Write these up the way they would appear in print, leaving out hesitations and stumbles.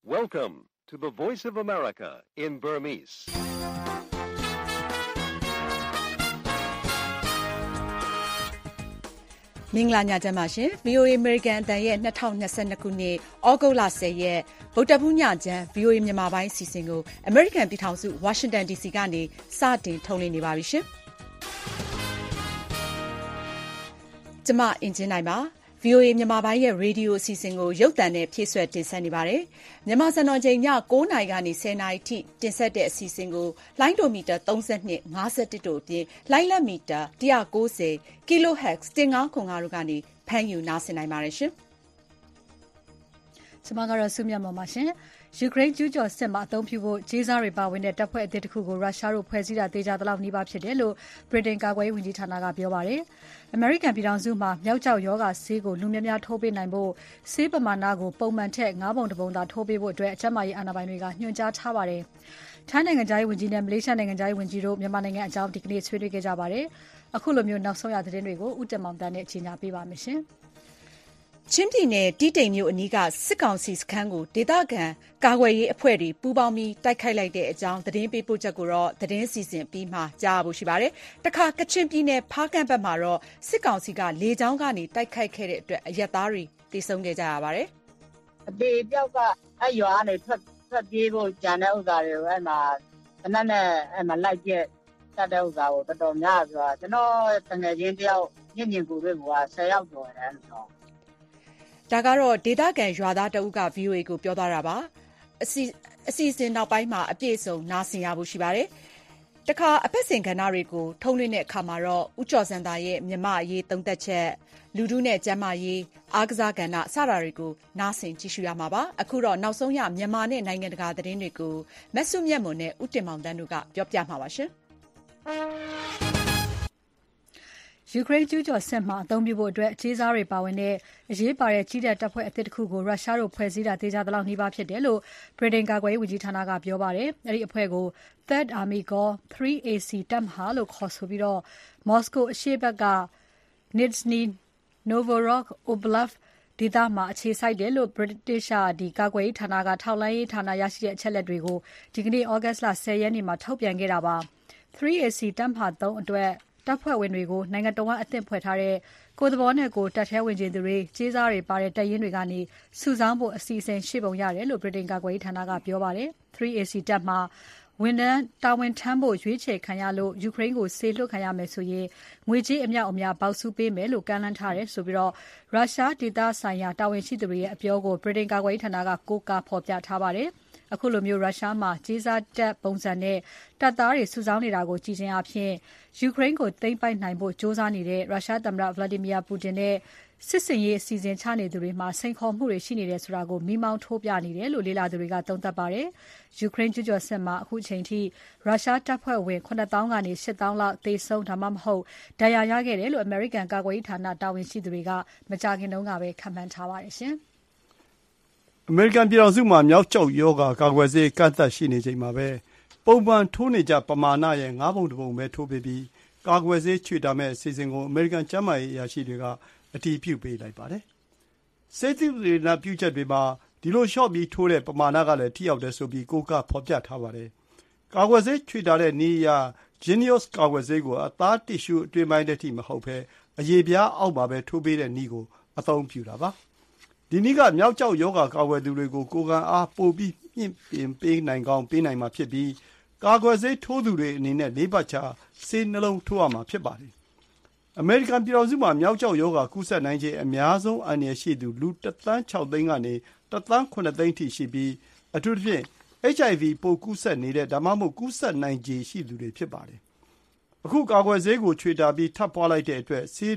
Welcome to the Voice of America in Burmese. ။မင်္ဂလာညချမ်းပါရှင်။ VOA American အသံရဲ့2022ခုနှစ်ဩဂုတ်လ10ရက်ဗုဒ္ဓဖူးညချမ်း VOA မြန်မာပိုင်းအစီအစဉ်ကို American ပြည်ထောင်စု Washington DC ကနေစတင်ထုတ်လွှင့်နေပါပြီရှင်။ကျွန်မအင်ဂျင်နိုင်ပါ။ VOA မြန်မာပိုင်းရဲ့ရေဒီယိုအစီအစဉ်ကိုရုပ်သံနဲ့ဖြည့်ဆွတ်တင်ဆက်နေပါတယ်။မြန်မာစံတော်ချိန်ည9:00နာရီကနေ10:00နာရီထိတင်ဆက်တဲ့အစီအစဉ်ကိုလိုင်းဒိုမီတာ32 51တို့အပြင်လိုင်းလက်မီတာ190 kHz 1505တို့ကနေဖမ်းယူနားဆင်နိုင်ပါတယ်ရှင်။ကျွန်မကတော့စုမြတ်မော်ပါရှင်။ယူကရိန်းကျူးကျော်စစ်မှာအသုံးပြုဖို့ကြေးစားတွေပါဝင်တဲ့တပ်ဖွဲ့အသစ်တစ်ခုကိုရုရှားတို့ဖွဲ့စည်းတာသေချာသလောက်နီးပါးဖြစ်တယ်လို့ဗြိတိန်ကာကွယ်ရေးဝန်ကြီးဌာနကပြောပါတယ်။ အမေရိကန်ပြည်ထောင်စုမှာမြောက်ကျောက်ရောဂါဆေးကိုလူများများထိုးပေးနိုင်ဖို့ဆေးပမာဏကိုပုံမှန်ထက်9ပုံ1ပုံသာထိုးပေးဖို့အတွက်အကြမ်းမာရေးအာဏာပိုင်တွေကညွှန်ကြားထားပါတယ်။ထိုင်းနိုင်ငံသားရေးဝန်ကြီးနဲ့မလေးရှားနိုင်ငံသားရေးဝန်ကြီးတို့မြန်မာနိုင်ငံအကြောင်းဒီကနေ့ဆွေးနွေးခဲ့ကြပါတယ်။အခုလိုမျိုးနောက်ဆုံးရသတင်းတွေကိုဦးတက်မောင်တန်းနဲ့ကြီးညာပေးပါမယ်ရှင်။ချင်းပြည်နယ်တီးတိန်မြို့အနီးကစစ်ကောင်စီစခန်းကိုဒေသခံကာကွယ်ရေးအဖွဲ့တွေပူးပေါင်းပြီးတိုက်ခိုက်လိုက်တဲ့အကြောင်းသတင်းပေးပို့ချက်ကိုတော့သတင်းစီစဉ်ပြီးမှကြားရဖို့ရှိပါတယ်။တခါကချင်ပြည်နယ်ဖားကန့်ဘက်မှာတော့စစ်ကောင်စီကလေကြောင်းကနေတိုက်ခိုက်ခဲ့တဲ့အတွက်အရပ်သားတွေသေဆုံးခဲ့ကြရပါတယ်။အသေးပြောက်ကအဲ့ရွာကနေထွက်ပြေးဖို့ကြံတဲ့ဥစ္စာတွေကိုအဲ့မှာတနက်နဲ့အဲ့မှာလိုက်ပြက်တတ်တဲ့ဥစ္စာကိုတော်တော်များဆိုတာကျွန်တော်တငယ်ချင်းတယောက်ညင်ကူတွေက10ယောက်ကျော်တယ်ဆိုတော့ဒါကတော့ဒေသခံရွာသားတအုပ်က VOA ကိုပြောသွားတာပါအစီအစဉ်နောက်ပိုင်းမှာအပြည့်အစုံနားဆင်ရဖို့ရှိပါတယ်တခါအဖက်စင်ကဏ္ဍတွေကိုထုံးလွှင့်တဲ့အခါမှာတော့ဦးကျော်စံသာရဲ့မြမအရေးသုံးသက်ချက်လူထုနဲ့ကျန်းမာရေးအားကစားကဏ္ဍစတာတွေကိုနားဆင်ကြည့်ရှုရမှာပါအခုတော့နောက်ဆုံးရမြန်မာနဲ့နိုင်ငံတကာသတင်းတွေကိုမဆုမြတ်မွန်နဲ့ဦးတင်မောင်တန်းတို့ကပြောပြမှာပါရှင်ယူကရိန်းကျူးကျော်စစ်မှာအသုံးပြုဖို့အတွက်ကြေးစားတွေပါဝင်တဲ့အရေးပါတဲ့ကြီးတဲ့တပ်ဖွဲ့အသစ်တစ်ခုကိုရုရှားတို့ဖွဲ့စည်းတာသေချာသလောက်နှီးပါးဖြစ်တယ်လို့ဗြိတိန်ကာကွယ်ရေးဝန်ကြီးဌာနကပြောပါတယ်။အဲဒီအဖွဲ့ကို Third Army Corps 3AC တပ်မဟာလို့ခေါ်ဆိုပြီးမော်စကိုအရှေ့ဘက်က Nizhny Novgorod Oblast ဒေသမှာအခြေစိုက်တယ်လို့ British ကာကွယ်ရေးဌာနကထောက်လှမ်းရေးဌာနရရှိတဲ့အချက်အလက်တွေကိုဒီကနေ့ August 10 ရက်နေ့မှာထုတ်ပြန်ခဲ့တာပါ။ 3AC တပ်မဟာ3အတွက်တပ်ဖွဲ့ဝင်တွေကိုနိုင်ငံတော်ကအသစ်ဖွဲ့ထားတဲ့ကိုယ်သဘောနဲ့ကိုယ်တပ်ထဲဝင်ကျင်သူတွေကြေးစားတွေပါတဲ့တပ်ရင်းတွေကနေစုဆောင်းဖို့အစီအစဉ်ရှိပုံရတယ်လို့ဗြိတိန်ကာကွယ်ရေးဌာနကပြောပါတယ်။ 3AC တပ်မှာတာဝန်ထမ်းဖို့ရွေးချယ်ခံရလို့ယူကရိန်းကိုစေလွှတ်ခံရမယ်ဆိုရင်ငွေကြေးအမြောက်အများပေါက်စုပေးမယ်လို့ကမ်းလှမ်းထားတယ်ဆိုပြီးရုရှားဒေသဆိုင်ရာတာဝန်ရှိသူတွေရဲ့အပြောကိုဗြိတိန်ကာကွယ်ရေးဌာနကကိုးကားဖော်ပြထားပါတယ်။အခုလိုမျိုးရုရှားမှာကြေးစားတပ်ပုံစံနဲ့တပ်သားတွေစုဆောင်းနေတာကိုကြည်ချင်းအဖြစ်ယူကရိန်းကိုသိမ်းပိုက်နိုင်ဖို့စ조사နေတဲ့ရုရှားသမ္မတ Vladimir Putin နဲ့စစ်စင်ရေးအစီအစဉ်ချနေသူတွေမှာစိန်ခေါ်မှုတွေရှိနေတယ်ဆိုတာကိုမိမောင်းထိုးပြနေတယ်လို့လေ့လာသူတွေကသုံးသပ်ပါတယ်။ယူကရိန်းကျူးကျော်စစ်မှာအခုချိန်ထိရုရှားတပ်ဖွဲ့ဝင်9000ကနေ8000လောက်သေဆုံးဒါမှမဟုတ်ဒဏ်ရာရခဲ့တယ်လို့အမေရိကန်ကာကွယ်ရေးဌာနတာဝန်ရှိသူတွေကမကြာခင်တုန်းကပဲခန့်မှန်းထားပါတယ်ရှင်။အမေရိကန်ပြည်ထောင်စုမှာမြောက်ကျောက်ရောဂါကာကွယ်ဆေးကန့်သတ်ရှိနေချိန်မှာပဲပုံမှန်ထိုးနေကြပမာဏရဲ့9ပုံ1ပုံပဲထိုးပေးပြီးကာကွယ်ဆေးချွေတာမဲ့အစီအစဉ်ကိုအမေရိကန်ကျန်းမာရေးအရာရှိတွေကအတည်ပြုပေးလိုက်ပါတယ်။ဆေးသုတေသနပြုချက်တွေမှာဒီလိုလျှော့ပြီးထိုးတဲ့ပမာဏကလည်းထိရောက်တယ်ဆိုပြီးကိုးကားဖော်ပြထားပါတယ်။ကာကွယ်ဆေးချွေတာတဲ့နည်းအရ Jynneos ကာကွယ်ဆေးကိုအသားတစ်ရှူးအတွင်းပိုင်းထဲထိမဟုတ်ဘဲအရေပြားအောက်မှာပဲထိုးပေးတဲ့နည်းကိုအသုံးပြုတာပါ။ဒီနည်းကမြောက်ကျောက်ရောဂါကာကွယ်သူတွေကိုကိုယ်ခံအားပိုပြီးမြင့်တင်ပေးနိုင်ကောင်းပေးနိုင်မှာဖြစ်ပြီးကာကွယ်ဆေးထိုးသူတွေအနေနဲ့၄ပတ်ကြာဆေးနှလုံးထိုးရမှာဖြစ်ပါတယ်။အမေရိကန်ပြည်ထောင်စုမှာမြောက်ကျောက်ရောဂါကူးစက်နိုင်ခြေအများဆုံးအန္တရာယ်ရှိသူလူ1.6 သန်းကနေ1.7 သန်းထိရှိပြီးအထူးသဖြင့် HIV ပိုကူးစက်နေတဲ့ဒါမှမဟုတ်ကူးစက်နိုင်ခြေရှိသူတွေဖြစ်ပါတယ်။အခုကာကွယ်ဆေးကိုချွေတာပြီးထပ်ပွားလိုက်တဲ့အတွက်ဆေး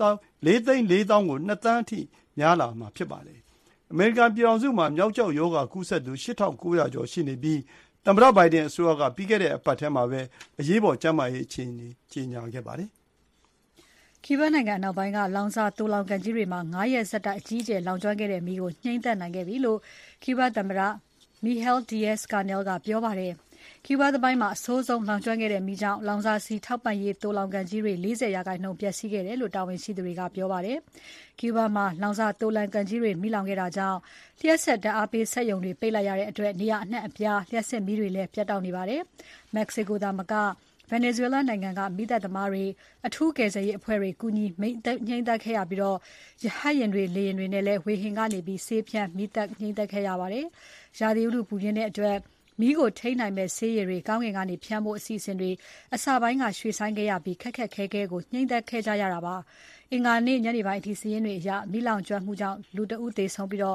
4,400,000ကို2 သန်းအထိများလာမှာဖြစ်ပါတယ်။အမေရိကန်ပြည်ထောင်စုမှာမြောက်ကျောက်ရောဂါကူးစက်သူ8,900 ကျော်ရှိနေပြီးသမ္မတဘိုင်ဒန်အစိုးရကပြီးခဲ့တဲ့အပတ်ထဲမှာပဲအရေးပေါ်ကျန်းမာရေးအခြေအနေကြေညာခဲ့ပါတယ်။ကျူးဘားနိုင်ငံအနောက်ပိုင်းကလောင်စာသိုလှောင်ကန်ကြီးတွေမှာ9 ရက်ဆက်တိုက်အကြီးအကျယ်လောင်ကျွမ်းခဲ့တဲ့မီးကိုငြှိမ်းသတ်နိုင်ခဲ့ပြီလို့ကျူးဘားသမ္မတ Miguel Diaz-Canel ကပြောပါတယ်။။ကျူးဘားသမိုင်းမှာအဆိုးဆုံးလောင်ကျွမ်းခဲ့တဲ့မီးကြောင့်လောင်စာဆီထောက်ပံ့ရေးသိုလှောင်ကန်ကြီးတွေ 40% ပျက်စီးခဲ့တယ်လို့တာဝန်ရှိသူတွေကပြောပါတယ်။ကျူးဘားမှာလောင်စာသိုလှောင်ကန်ကြီးတွေမီးလောင်ခဲ့တာကြောင့်လျှပ်စစ်ဓာတ်အားပေးစက်ရုံတွေပိတ်လိုက်ရတဲ့အတွက်နေရာအနှံ့အပြားလျှပ်စစ်မီးတွေလည်းပြတ်တောက်နေပါတယ်။ မက္ကဆီကိုသာမကဗင်နီဇွဲလားနိုင်ငံကမီးသတ်သမားတွေအထူးကယ်ဆယ်ရေးအဖွဲ့တွေကူညီငြိမ်းသတ်ခဲ့ရပြီးရဟတ်ယာဉ်တွေလေယာဉ်တွေနဲ့လည်းဝေဟင်ကနေဆေးဖြန်းမီးသတ်ငြိမ်းသတ်ခဲ့ရပါတယ်။ရာသီဥတုပူပြင်းတဲ့အတွက်မီးကိုထိန်းနိုင်မဲ့ဆေးရည်တွေကောင်းကင်ကနေဖြန်းဖို့အစီအစဉ်တွေအစပိုင်းကရွှေ့ဆိုင်းခဲ့ရပြီးခက်ခက်ခဲခဲကိုငြိမ်းသတ်ခဲ့ကြရတာပါ။အင်္ဂါနေ့ညနေပိုင်းအထိစာရင်းတွေအရမီးလောင်ကျွမ်းမှုကြောင့်လူတဦးသေဆုံးပြီး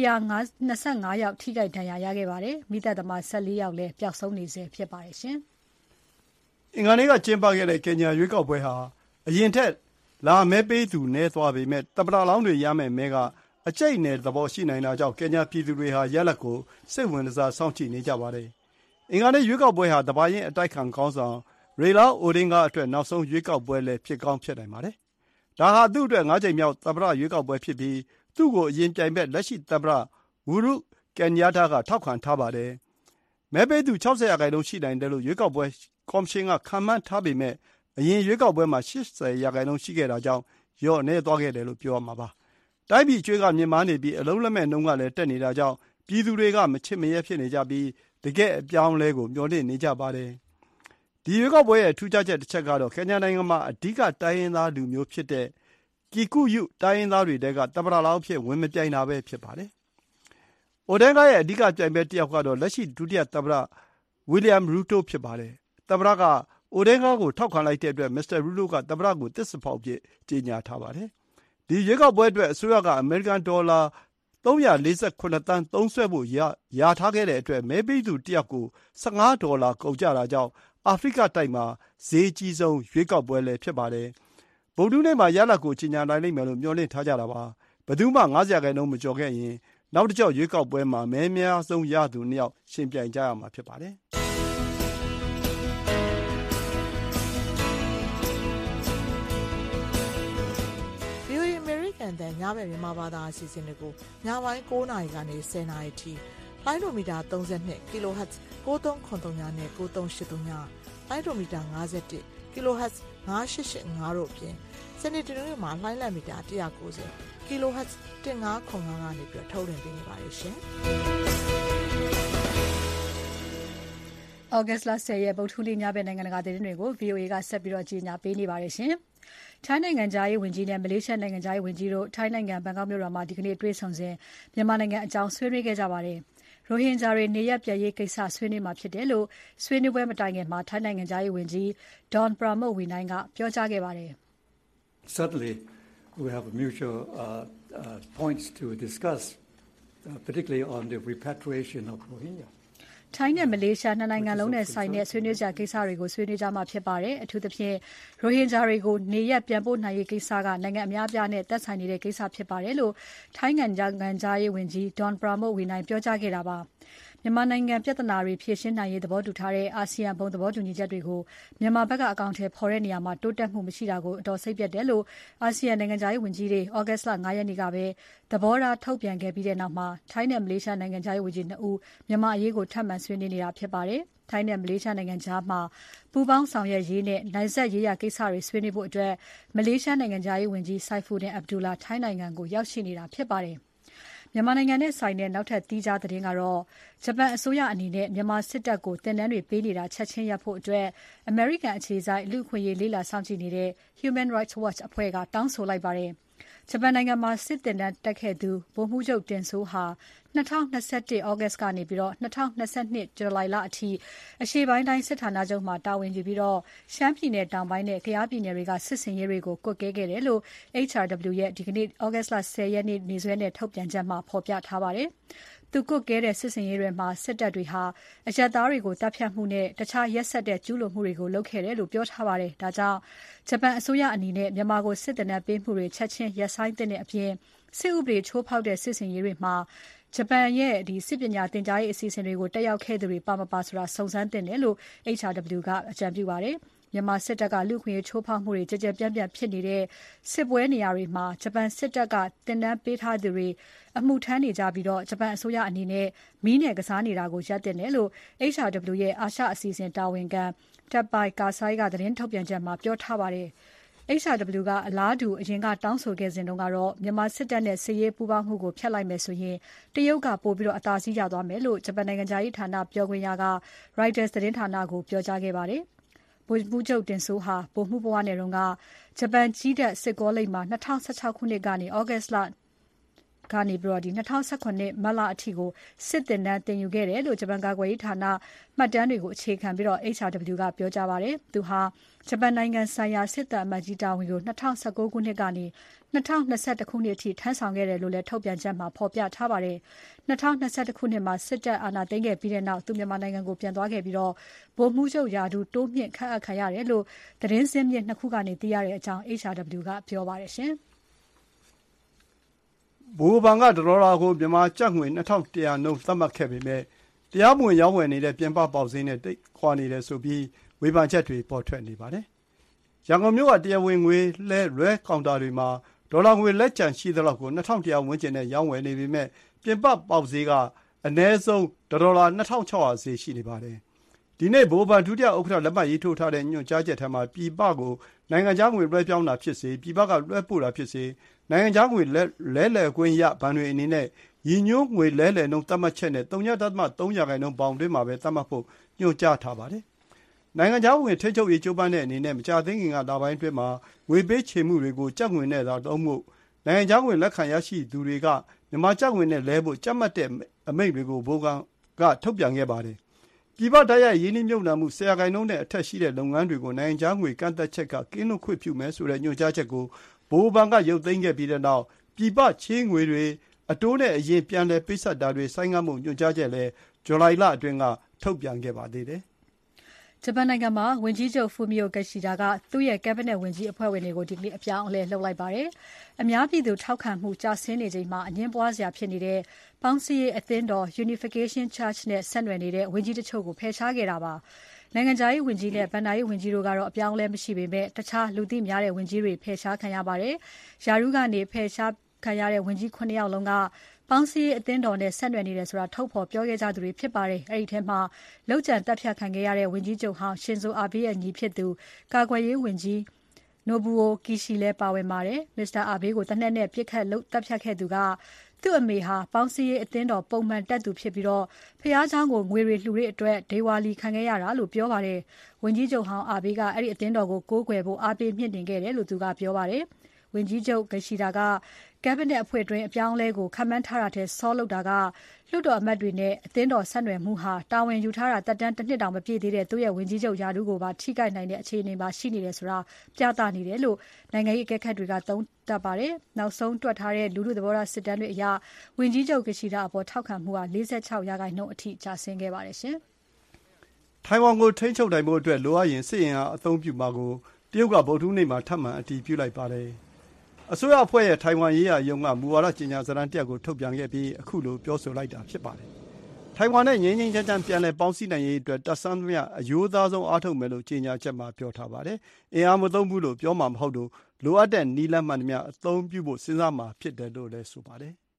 125 ယောက်ထိခိုက်ဒဏ်ရာရခဲ့ပါတယ်။မီးသတ်သမား14ယောက်လည်းပျောက်ဆုံးနေဆဲဖြစ်ပါတယ်ရှင်။အင်္ဂါနေ့ကကျင်းပခဲ့တဲ့ကင်ညာရွေးကောက်ပွဲဟာအရင်ထက်လာမဲပေးသူနည်းသွားပေမဲ့သမ္မတလောင်းတွေရမယ့်မဲကအကြိတ်အနယ်သဘောရှိနိုင်တာကြောင့်ကင်ညာပြည်သူတွေဟာရလဒ်ကိုစိတ်ဝင်စားစောင့်ကြည့်နေကြပါတယ်။အင်္ဂါနေ့ရွေးကောက်ပွဲဟာသဘာရင်အတိုက်ခံခေါင်းဆောင်ရေလာအိုဒင်ဂါအတွက်နောက်ဆုံးရွေးကောက်ပွဲလည်းဖြစ်ကောင်းဖြစ်နိုင်ပါတယ်။ဒါဟာသူ့အတွက်5 ကြိမ်မြောက်သမ္မတရွေးကောက်ပွဲဖြစ်ပြီးသူ့ကိုအရင်ပြိုင်ဘက်လက်ရှိသမ္မတဝူရုကန်ညာတာကထောက်ခံထားပါတယ်။မဲပေးသူ60% ရှိနိုင်တယ်လို့ရွေးကောက်ပွဲကော်မရှင်ကခန့်မှန်းထားပေမဲ့အရင်ရွေးကောက်ပွဲမှာ80% ရှိခဲ့တာကြောင့်လျော့နည်းသွားခဲ့တယ်လို့ပြောရမှာပါ။တိုင်းပြည်ကျွေးကမြင့်မားနေပြီးအလုံးလက်မဲ့နှုန်းကလည်းတက်နေတာကြောင့်ပြည်သူတွေကမချစ်မရဲဖြစ်နေကြပြီးတကယ့်အပြောင်းအလဲကိုမျှော်လင့်နေကြပါတယ်။ဒီရွေးကောက်ပွဲရဲ့ထူးခြားချက်တစ်ချက်ကတော့ကင်ညာနိုင်ငံမှာအဓိကတိုင်းရင်းသားလူမျိုးဖြစ်တဲ့ကီကူယုတိုင်းရင်းသားတွေထဲကသမ္မတလောင်းအဖြစ်ဝင်မပြိုင်တာပဲဖြစ်ပါတယ်။အိုဒင်ဂါရဲ့အဓိကပြိုင်ဘက်တစ်ယောက်ကတော့လက်ရှိဒုတိယသမ္မတဝီလျံရူတိုဖြစ်ပါတယ်။သမ္မတကအိုဒင်ဂါကိုထောက်ခံလိုက်တဲ့အတွက်မစ္စတာရူတိုကသမ္မတကိုသစ္စာဖောက်ပြကြေညာထားပါတယ်။ဒီရွေးကောက်ပွဲအတွက်အစိုးရကအမေရိကန်ဒေါ်လာ348 သန်းသုံးစွဲဖို့ရာထားခဲ့တဲ့အတွက်မဲပေးသူတစ်ယောက်ကို$15ကုန်ကျတာကြောင့်အာဖရိကတိုက်မှာဈေးကြီးဆုံးရွေးကောက်ပွဲလည်းဖြစ်ပါတယ်။ဗုဒ္ဓဟူးနေ့မှာရလဒ်ကိုကြေညာနိုင်လိမ့်မယ်လို့မျှော်လင့်ထားကြတာပါ။ဘယ်သူမှ50% မကျော်ခဲ့ရင်နောက်တစ်ကြော့ရွေးကောက်ပွဲမှာမဲများဆုံးရသူ2ယောက်ရှင်ပြိုင်ကြရမှာဖြစ်ပါတယ်။ VOA American တဲ့ညဘက်မြန်မာဘာသာအစီအစဉ်တွေကိုညပိုင်း9:00 နာရီကနေ10:00 နာရီထိလိုင်းဒိုမီတာ32 kHz 9393နဲ့9383လိုင်းဒိုမီတာ51 kHz 9885တို့အပြင်စနေတနင်္ဂနွေမှာလိုင်းလံမီတာ190 kHz 1505ကနေပြီးထုတ်လွှင့်ပေးနေပါတယ်ရှင်။ဩဂတ်လ10ရက်ဗုဒ္ဓဟူးနေ့ညဘက်နိုင်ငံတကာသတင်းတွေကို VOA ကဆက်ပြီးကြီးညာပေးနေပါတယ်ရှင်။ထိုင်းနိုင်ငံသားရေးဝန်ကြီးနဲ့မလေးရှားနိုင်ငံသားရေးဝန်ကြီးတို့ထိုင်းနိုင်ငံဘန်ကောက်မြို့တော်မှာဒီကနေ့တွေ့ဆုံစဉ်မြန်မာနိုင်ငံအကြောင်းဆွေးနွေးခဲ့ကြပါတယ်။ရိုဟင်ဂျာတွေနေရပ်ပြန်ရေးကိစ္စဆွေးနွေးမှာဖြစ်တယ်လို့ဆွေးနွေးပွဲမတိုင်ခင်မှာထိုင်းနိုင်ငံသားရေးဝန်ကြီး Don Pramudwinai ကပြောကြားခဲ့ပါတယ်။ Certainly we have mutual points to discuss particularly on the repatriation of Rohingya ထိုင်းနဲ့မလေးရှားနှစ်နိုင်ငံလုံးနဲ့ဆိုင်တဲ့ဆွေးနွေးကြကိစ္စတွေကိုဆွေးနွေးကြမှာဖြစ်ပါတယ်။အထူးသဖြင့်ရိုဟင်ဂျာတွေကိုနေရပ်ပြန်ပို့နိုင်ရေးကိစ္စကနိုင်ငံအများအပြားနဲ့သက်ဆိုင်နေတဲ့ကိစ္စဖြစ်ပါတယ်လို့ထိုင်းနိုင်ငံသားရေးဝန်ကြီး Don Pramudwinai ပြောကြားခဲ့တာပါ။မြန်မာနိုင်ငံပြဿနာတွေဖြေရှင်းနိုင်ရေးသဘောတူထားတဲ့အာဆီယံဘုံသဘောတူညီချက်တွေကိုမြန်မာဘက်ကအကောင့်ထဲပေါ်တဲ့နေရာမှာတိုးတက်မှုမရှိတာကိုအတော်စိတ်ပျက်တယ်လို့အာဆီယံနိုင်ငံသားရေးဝန်ကြီးတွေဩဂတ်လ9ရက်နေ့ကပဲသဘောထားထုတ်ပြန်ခဲ့ပြီးတဲ့နောက်မှာထိုင်းနဲ့မလေးရှားနိုင်ငံသားရေးဝန်ကြီး2ဦးမြန်မာအရေးကိုထပ်မံဆွေးနွေးနေတာဖြစ်ပါတယ်။ထိုင်းနဲ့မလေးရှားနိုင်ငံကြားမှာပူးပေါင်းဆောင်ရွက်ရေးနဲ့နိုင်ဆက်ရေးရာကိစ္စတွေဆွေးနွေးဖို့အတွက်မလေးရှားနိုင်ငံသားရေးဝန်ကြီး Saifuddin Abdullah ထိုင်းနိုင်ငံကိုရောက်ရှိနေတာဖြစ်ပါတယ်။မြန်မာနိုင်ငံနဲ့ဆိုင်တဲ့နောက်ထပ်သီးခြားသတင်းကတော့ဂျပန်အစိုးရအနေနဲ့မြန်မာစစ်တပ်ကိုတင်နန်းတွေပေးနေတာချက်ချင်းရပ်ဖို့အတွက်အမေရိကန်အခြေစိုက်လူ့အခွင့်အရေးလေ့လာစောင့်ကြည့်နေတဲ့ Human Rights Watch အဖွဲ့ကတောင်းဆိုလိုက်ပါတယ်။ဂျပန်နိုင်ငံမှာစစ်တင်တန်းတက်ခဲ့သူဗိုလ်မှူးချုပ်တင်ဆိုးဟာ2021ဩဂတ်ကနေပြီးတော့2022ဇူလိုင်လအထိအရှေ့ပိုင်းတိုင်းစစ်ဌာနချုပ်မှာတာဝန်ယူပြီးတော့ရှမ်းပြည်နယ်တောင်ပိုင်းနဲ့ကယားပြည်နယ်တွေကစစ်စင်ရေးတွေကိုကွပ်ကဲခဲ့တယ်လို့ HRW ရဲ့ဒီကနေ့ဩဂတ်လ10ရက်နေ့နေ့စွဲနဲ့ထုတ်ပြန်ချက်မှာဖော်ပြထားပါတယ်။သူကွပ်ကဲတဲ့စစ်စင်ရေးတွေမှာစစ်တပ်တွေဟာအရပ်သားတွေကိုတပ်ဖြတ်မှုနဲ့တခြားရက်စက်တဲ့ကျူးလွန်မှုတွေကိုလုပ်ခဲ့တယ်လို့ပြောထားပါတယ်။ဒါကြောင့်ဂျပန်အစိုးရအနေနဲ့မြန်မာကိုစစ်တပ်နဲ့ပေးမှုတွေချက်ချင်းရပ်ဆိုင်းတဲ့အပြင်စစ်ဥပဒေချိုးဖောက်တဲ့စစ်စင်ရေးတွေမှာဂျပန်ရဲ့စစ်ပညာသင်ကြားရေးအစီအစဉ်တွေကိုတက်ရောက်ခဲ့သူတွေပါမပါဆိုတာစုံစမ်းသင့်တယ်လို့ HRW ကအကြံပြုပါတယ်။မြန်မာစစ်တပ်ကလူ့အခွင့်အရေးချိုးဖောက်မှုတွေကြကြပြန့်ပြန့်ဖြစ်နေတဲ့စစ်ပွဲနေရာတွေမှာဂျပန်စစ်တပ်ကတင်ဒဏ်ပေးထားသူတွေအမှုထမ်းနေကြပြီးဂျပန်အစိုးရအနေနဲ့မီးနဲ့ကစားနေတာကိုရပ်တင်တယ်လို့ HRW ရဲ့အာရှအစီအစဉ်တာဝန်ခံ Teppei Kasai ကသတင်းထုတ်ပြန်ချက်မှာပြောထားပါတယ်။ HRW ကအလားတူအရင်ကတောင်းဆိုခဲ့စဉ်တုန်းကတော့မြန်မာစစ်တပ်နဲ့စစ်ရေးပူးပေါင်းမှုကိုဖျက်လိုက်မယ်ဆိုရင်တရုတ်ကပိုပြီးအသာစီးရသွားမယ်လို့ဂျပန်နိုင်ငံခြားရေးဌာနပြောခွင့်ရက Reuters သတင်းဌာနကိုပြောကြားခဲ့ပါတယ်။ဗိုလ်မှူးချုပ်တင်စိုးဟာဗိုလ်မှူးဘဝနဲ့တုန်းကဂျပန်ကြည်းတပ်စစ်ကောလိပ်မှာ2016ခုနှစ်ကနေ August လကနေ2019မတ်လအထိကိုစစ်တင်တန်းသင်ယူခဲ့တယ်လို့ဂျပန်ကာကွယ်ရေးဌာနမှတ်တမ်းတွေကိုအခြေခံပြီးHRW ကပြောကြားပါတယ်။သူဟာဂျပန်နိုင်ငံဆိုင်ရာစစ်တပ်အမတ်ကြီးတာဝန်ကို2019ခုနှစ်ကနေ2021ခုနှစ်အထိထမ်းဆောင်ခဲ့တယ်လို့လည်းထုတ်ပြန်ချက်မှာဖော်ပြထားပါတယ်။2021ခုနှစ်မှာစစ်တပ်အာဏာသိမ်းခဲ့ပြီးတဲ့နောက်သူမြန်မာနိုင်ငံကိုပြန်သွားခဲ့ပြီးဗိုလ်မှူးချုပ်ရာထူးတိုးမြင့်ခန့်အပ်ခံရတယ်လို့သတင်းစင်းမြစ်နှစ်ခုကနေသိရတဲ့အကြောင်း HRW ကပြောပါတယ်ရှင်။ဗဟိုဘဏ်က$ကိုမြန်မာကျပ်ငွေ2100နှုန်းသတ်မှတ်ခဲ့ပေမဲ့တရားမဝင်ရောင်းဝယ်နေတဲ့ပြင်ပပေါက်ဈေးနဲ့တိတ်ခွာနေတယ်ဆိုပြီးဝေဖန်ချက်တွေပေါ်ထွက်နေပါတယ်။ရန်ကုန်မြို့ကတရားဝင်ငွေလွှဲကောင်တာတွေမှာဒေါ်လာငွေလက်ကျန်ရှိသလောက်ကို2100ဝန်းကျင်နဲ့ရောင်းဝယ်နေပေမဲ့ပြင်ပပေါက်ဈေးကအနည်းဆုံး$2600ဈေးရှိနေပါတယ်။ဒီနေ့ဗဟိုဘဏ်ဒုတိယဥက္ကဋ္ဌလက်မှတ်ရေးထိုးထားတဲ့ညွှန်ကြားချက်ထဲမှာပြည်ပကိုနိုင်ငံခြားငွေလွှဲပြောင်းတာဖြစ်စေပြည်ပကလွှဲပို့တာဖြစ်စေနိုင်ငံခြားငွေလဲလှယ်ခွင့်ရဘဏ်တွေအနေနဲ့ရည်ညွှန်းငွေလဲလှယ်နှုန်းသတ်မှတ်ချက်နဲ့ 0.3% ဘောင်တွင်းမှာပဲသတ်မှတ်ဖို့ညွှန်ကြားထားပါတယ်။နိုင်ငံခြားငွေထိန်းချုပ်ရေးကြိုးပမ်းတဲ့အနေနဲ့မကြာသေးခင်ကလပိုင်းအတွင်းမှာငွေပေးချေမှုတွေကိုကျပ်ငွေနဲ့သာသုံးဖို့နိုင်ငံခြားငွေလက်ခံရရှိသူတွေကမြန်မာကျပ်ငွေနဲ့လဲဖို့ကြက်မှတ်တဲ့အမိန့်တွေကိုဗဟိုဘဏ်ကထုတ်ပြန်ခဲ့ပါတယ်။ပြည်ပတိုက်ရိုက်ရင်းနှီးမြှုပ်နှံမှု10%နဲ့အထက်ရှိတဲ့လုပ်ငန်းတွေကိုနိုင်ငံခြားငွေကန့်သတ်ချက်ကကင်းလွတ်ခွင့်ပြုမယ်ဆိုတဲ့ညွှန်ကြားချက်ကိုဗဟိုဘဏ်ကရုပ်သိမ်းခဲ့ပြီးတဲ့နောက်ပြည်ပချေးငွေတွေအတိုးနဲ့အရင်ပြန်လည်ပေးဆပ်တာတွေဆိုင်းငံ့မှုညွှန်ကြားချက်လည်းဇူလိုင်လအတွင်းကထုတ်ပြန်ခဲ့ပါသေးတယ်။ဂျပန်နိုင်ငံမှာဝန်ကြီးချုပ် Fumio Kishida ကသူ့ရဲ့ Cabinet ဝန်ကြီးအဖွဲ့ဝင်တွေကိုဒီကနေ့အပြောင်းအလဲလုပ်လိုက်ပါတယ်။အများပြည်သူထောက်ခံမှုကျဆင်းနေချိန်မှာအငြင်းပွားစရာဖြစ်နေတဲ့ပေါင်းစည်းရေးအသင်းတော် Unification Church နဲ့ဆက်နွယ်နေတဲ့ဝန်ကြီးတချို့ကိုဖယ်ရှားခဲ့တာပါ။နိုင်ငံခြားရေးဝန်ကြီးနဲ့ဘဏ္ဍာရေးဝန်ကြီးတို့ကတော့အပြောင်းအလဲမရှိပေမဲ့တခြားလူသိများတဲ့ဝန်ကြီးတွေဖယ်ရှားခံရပါတယ်။ယာရုကနေဖယ်ရှားခံရတဲ့ဝန်ကြီး9ယောက်လုံးကပေါင်းစည်းရေးအသင်းတော်နဲ့ဆက်နွယ်နေတယ်ဆိုတာထုတ်ဖော်ပြောခဲ့ကြသူတွေဖြစ်ပါတယ်။အဲဒီထဲမှာလောက်ကျန်တပ်ဖြတ်ခံခဲ့ရတဲ့ဝန်ကြီးချုပ်ဟောင်းရှင်ဇိုအာဘေးရဲ့ညီဖြစ်သူကာကွယ်ရေးဝန်ကြီးNobuo Kishi လည်းပါဝင်ပါတယ်။ Mr. Abe ကိုတနက်နဲ့ပြစ်ခတ်တပ်ဖြတ်ခဲ့သူကသူ့အမေဟာပေါင်းစည်းရေးအသင်းတော်ပုံမှန်တက်သူဖြစ်ပြီးဖျားเจ้าကိုငွေတွေလှူတဲ့အတွက်ဒေဝါလီခံခဲ့ရတာလို့ပြောပါတယ်။ဝန်ကြီးချုပ်ဟောင်းအာဘေးကအဲ့ဒီအသင်းတော်ကိုကိုးကွယ်ဖို့အားပေးမြင့်တင်ခဲ့တယ်လို့သူကပြောပါတယ်။ဝန်ကြီးချုပ်KishidaကCabinet အဖွဲ့တွင်းအပြောင်းအလဲကိုခန့်မှန်းထားတာထက်စောလုပ်တာကလွှတ်တော်အမတ်တွေနဲ့အသင်းတော်ဆက်နွယ်မှုဟာတာဝန်ယူထားတာတက်တန်းတစ်နှစ်တောင်မပြည့်သေးတဲ့သူ့ရဲ့ဝန်ကြီးချုပ်ရာထူးကိုပါထိခိုက်နိုင်တဲ့အခြေအနေမှာရှိနေတယ်ဆိုတာပြသနေတယ်လို့နိုင်ငံရေးအကဲခတ်တွေကသုံးသပ်ပါတယ်။နောက်ဆုံးတွက်ထားတဲ့လူထုသဘောထားစစ်တမ်းတွေအရဝန်ကြီးချုပ် Kishida အပေါ်ထောက်ခံမှုဟာ46%အထိကျဆင်းခဲ့ပါတယ်ရှင်။ထိုင်ဝမ်ကိုထိန်းချုပ်နိုင်ဖို့အတွက်လိုအပ်ရင်စစ်ရင်အားအသုံးပြုမှာကိုတရုတ်ကဗုဒ္ဓဟူးနေ့မှာထပ်မံအတည်ပြုလိုက်ပါတယ်။အစိုးရအဖွဲ့ရဲ့ထိုင်ဝမ်ရေးရာရုံးကမူဝါဒကြေညာစာတမ်းတစ်ရပ်ကိုထုတ်ပြန်ခဲ့ပြီးအခုလိုပြောဆိုလိုက်တာဖြစ်ပါတယ်။ထိုင်ဝမ်နဲ့ငြိမ်းငြိမ်းချမ်းချမ်းပြန်လည်ပေါင်းစည်းနိုင်ရေးအတွက်တတ်ဆန်းသမျှအရိုးသားဆုံးအားထုတ်မယ်လို့ကြေညာချက်မှာပြောထားပါတယ်။အင်အားမသုံးဘူးလို့ပြောမှာမဟုတ်လို့လိုအပ်တဲ့နည်းလမ်းမှန်သမျှအသုံးပြုဖို့စဉ်းစားမှာဖြစ်တယ်လို့လည်းဆိုပါတယ်။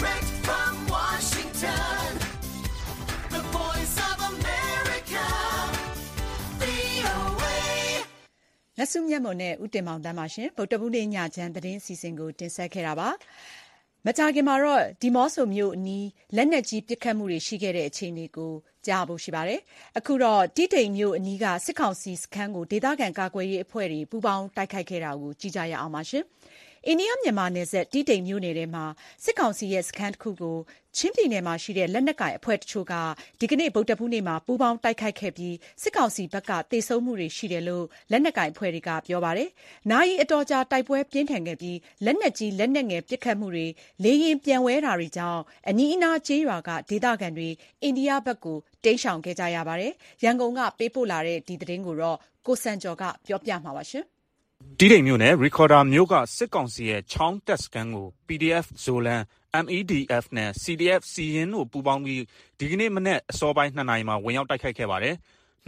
လက်စုမြတ်မွန်နဲ့ဦးတင်မောင်တန်းပါရှင်ဗုဒ္ဓဘုနေ့ညချမ်းသတင်းအစီအစဉ်ကိုတင်ဆက်ခဲ့တာပါမကြာခင်မှာတော့ဒီမော့ဆိုမြို့အနီးလက်နက်ကြီးပစ်ခတ်မှုတွေရှိခဲ့တဲ့အခြေအနေကိုကြားဖို့ရှိပါတယ်အခုတော့တိတိမ်မြို့အနီးကစစ်ကောင်စီစခန်းကိုဒေသခံကာကွယ်ရေးအဖွဲ့တွေပူးပေါင်းတိုက်ခိုက်ခဲ့တာကိုကြည့်ကြရအောင်ပါရှင်အိန္ဒိယမြန်မာနယ်စပ်တိတိမ်မြို့နယ်ထဲမှာစစ်ကောင်စီရဲ့စခန်းတစ်ခုကိုချင်းပြည်နယ်မှာရှိတဲ့လက်နက်ကိုင်အဖွဲ့တချို့ကဒီကနေ့ဗုဒ္ဓဘုနေ့မှာပူးပေါင်းတိုက်ခိုက်ခဲ့ပြီးစစ်ကောင်စီဘက်ကတေဆုံးမှုတွေရှိတယ်လို့လက်နက်ကိုင်အဖွဲ့တွေကပြောပါတယ်။နာယီအတော်ကြာတိုက်ပွဲပြင်းထန်ခဲ့ပြီးလက်နက်ကြီးလက်နက်ငယ်ပစ်ခတ်မှုတွေလေရင်ပြန်ဝဲတာတွေကြောင့်အနီးအနားကျေးရွာကဒေသခံတွေအိန္ဒိယဘက်ကိုတိမ်းရှောင်ခဲ့ကြရပါတယ်။ရန်ကုန်ကပေးပို့လာတဲ့ဒီသတင်းကိုတော့ကိုစံကျော်ကပြောပြမှာပါရှင်။တီးတိမ်မြို့နယ်ရီခေါ်ဒါမြို့ကစစ်ကောင်စီရဲ့ချောင်းတက်စကန်ကို PDF ဇိုလန် MEDF နဲ့ CDF စီရင်တို့ပူးပေါင်းပြီးဒီကနေ့မနေ့အစောပိုင်း2နာရီမှာဝင်ရောက်တိုက်ခိုက်ခဲ့ပါတယ်။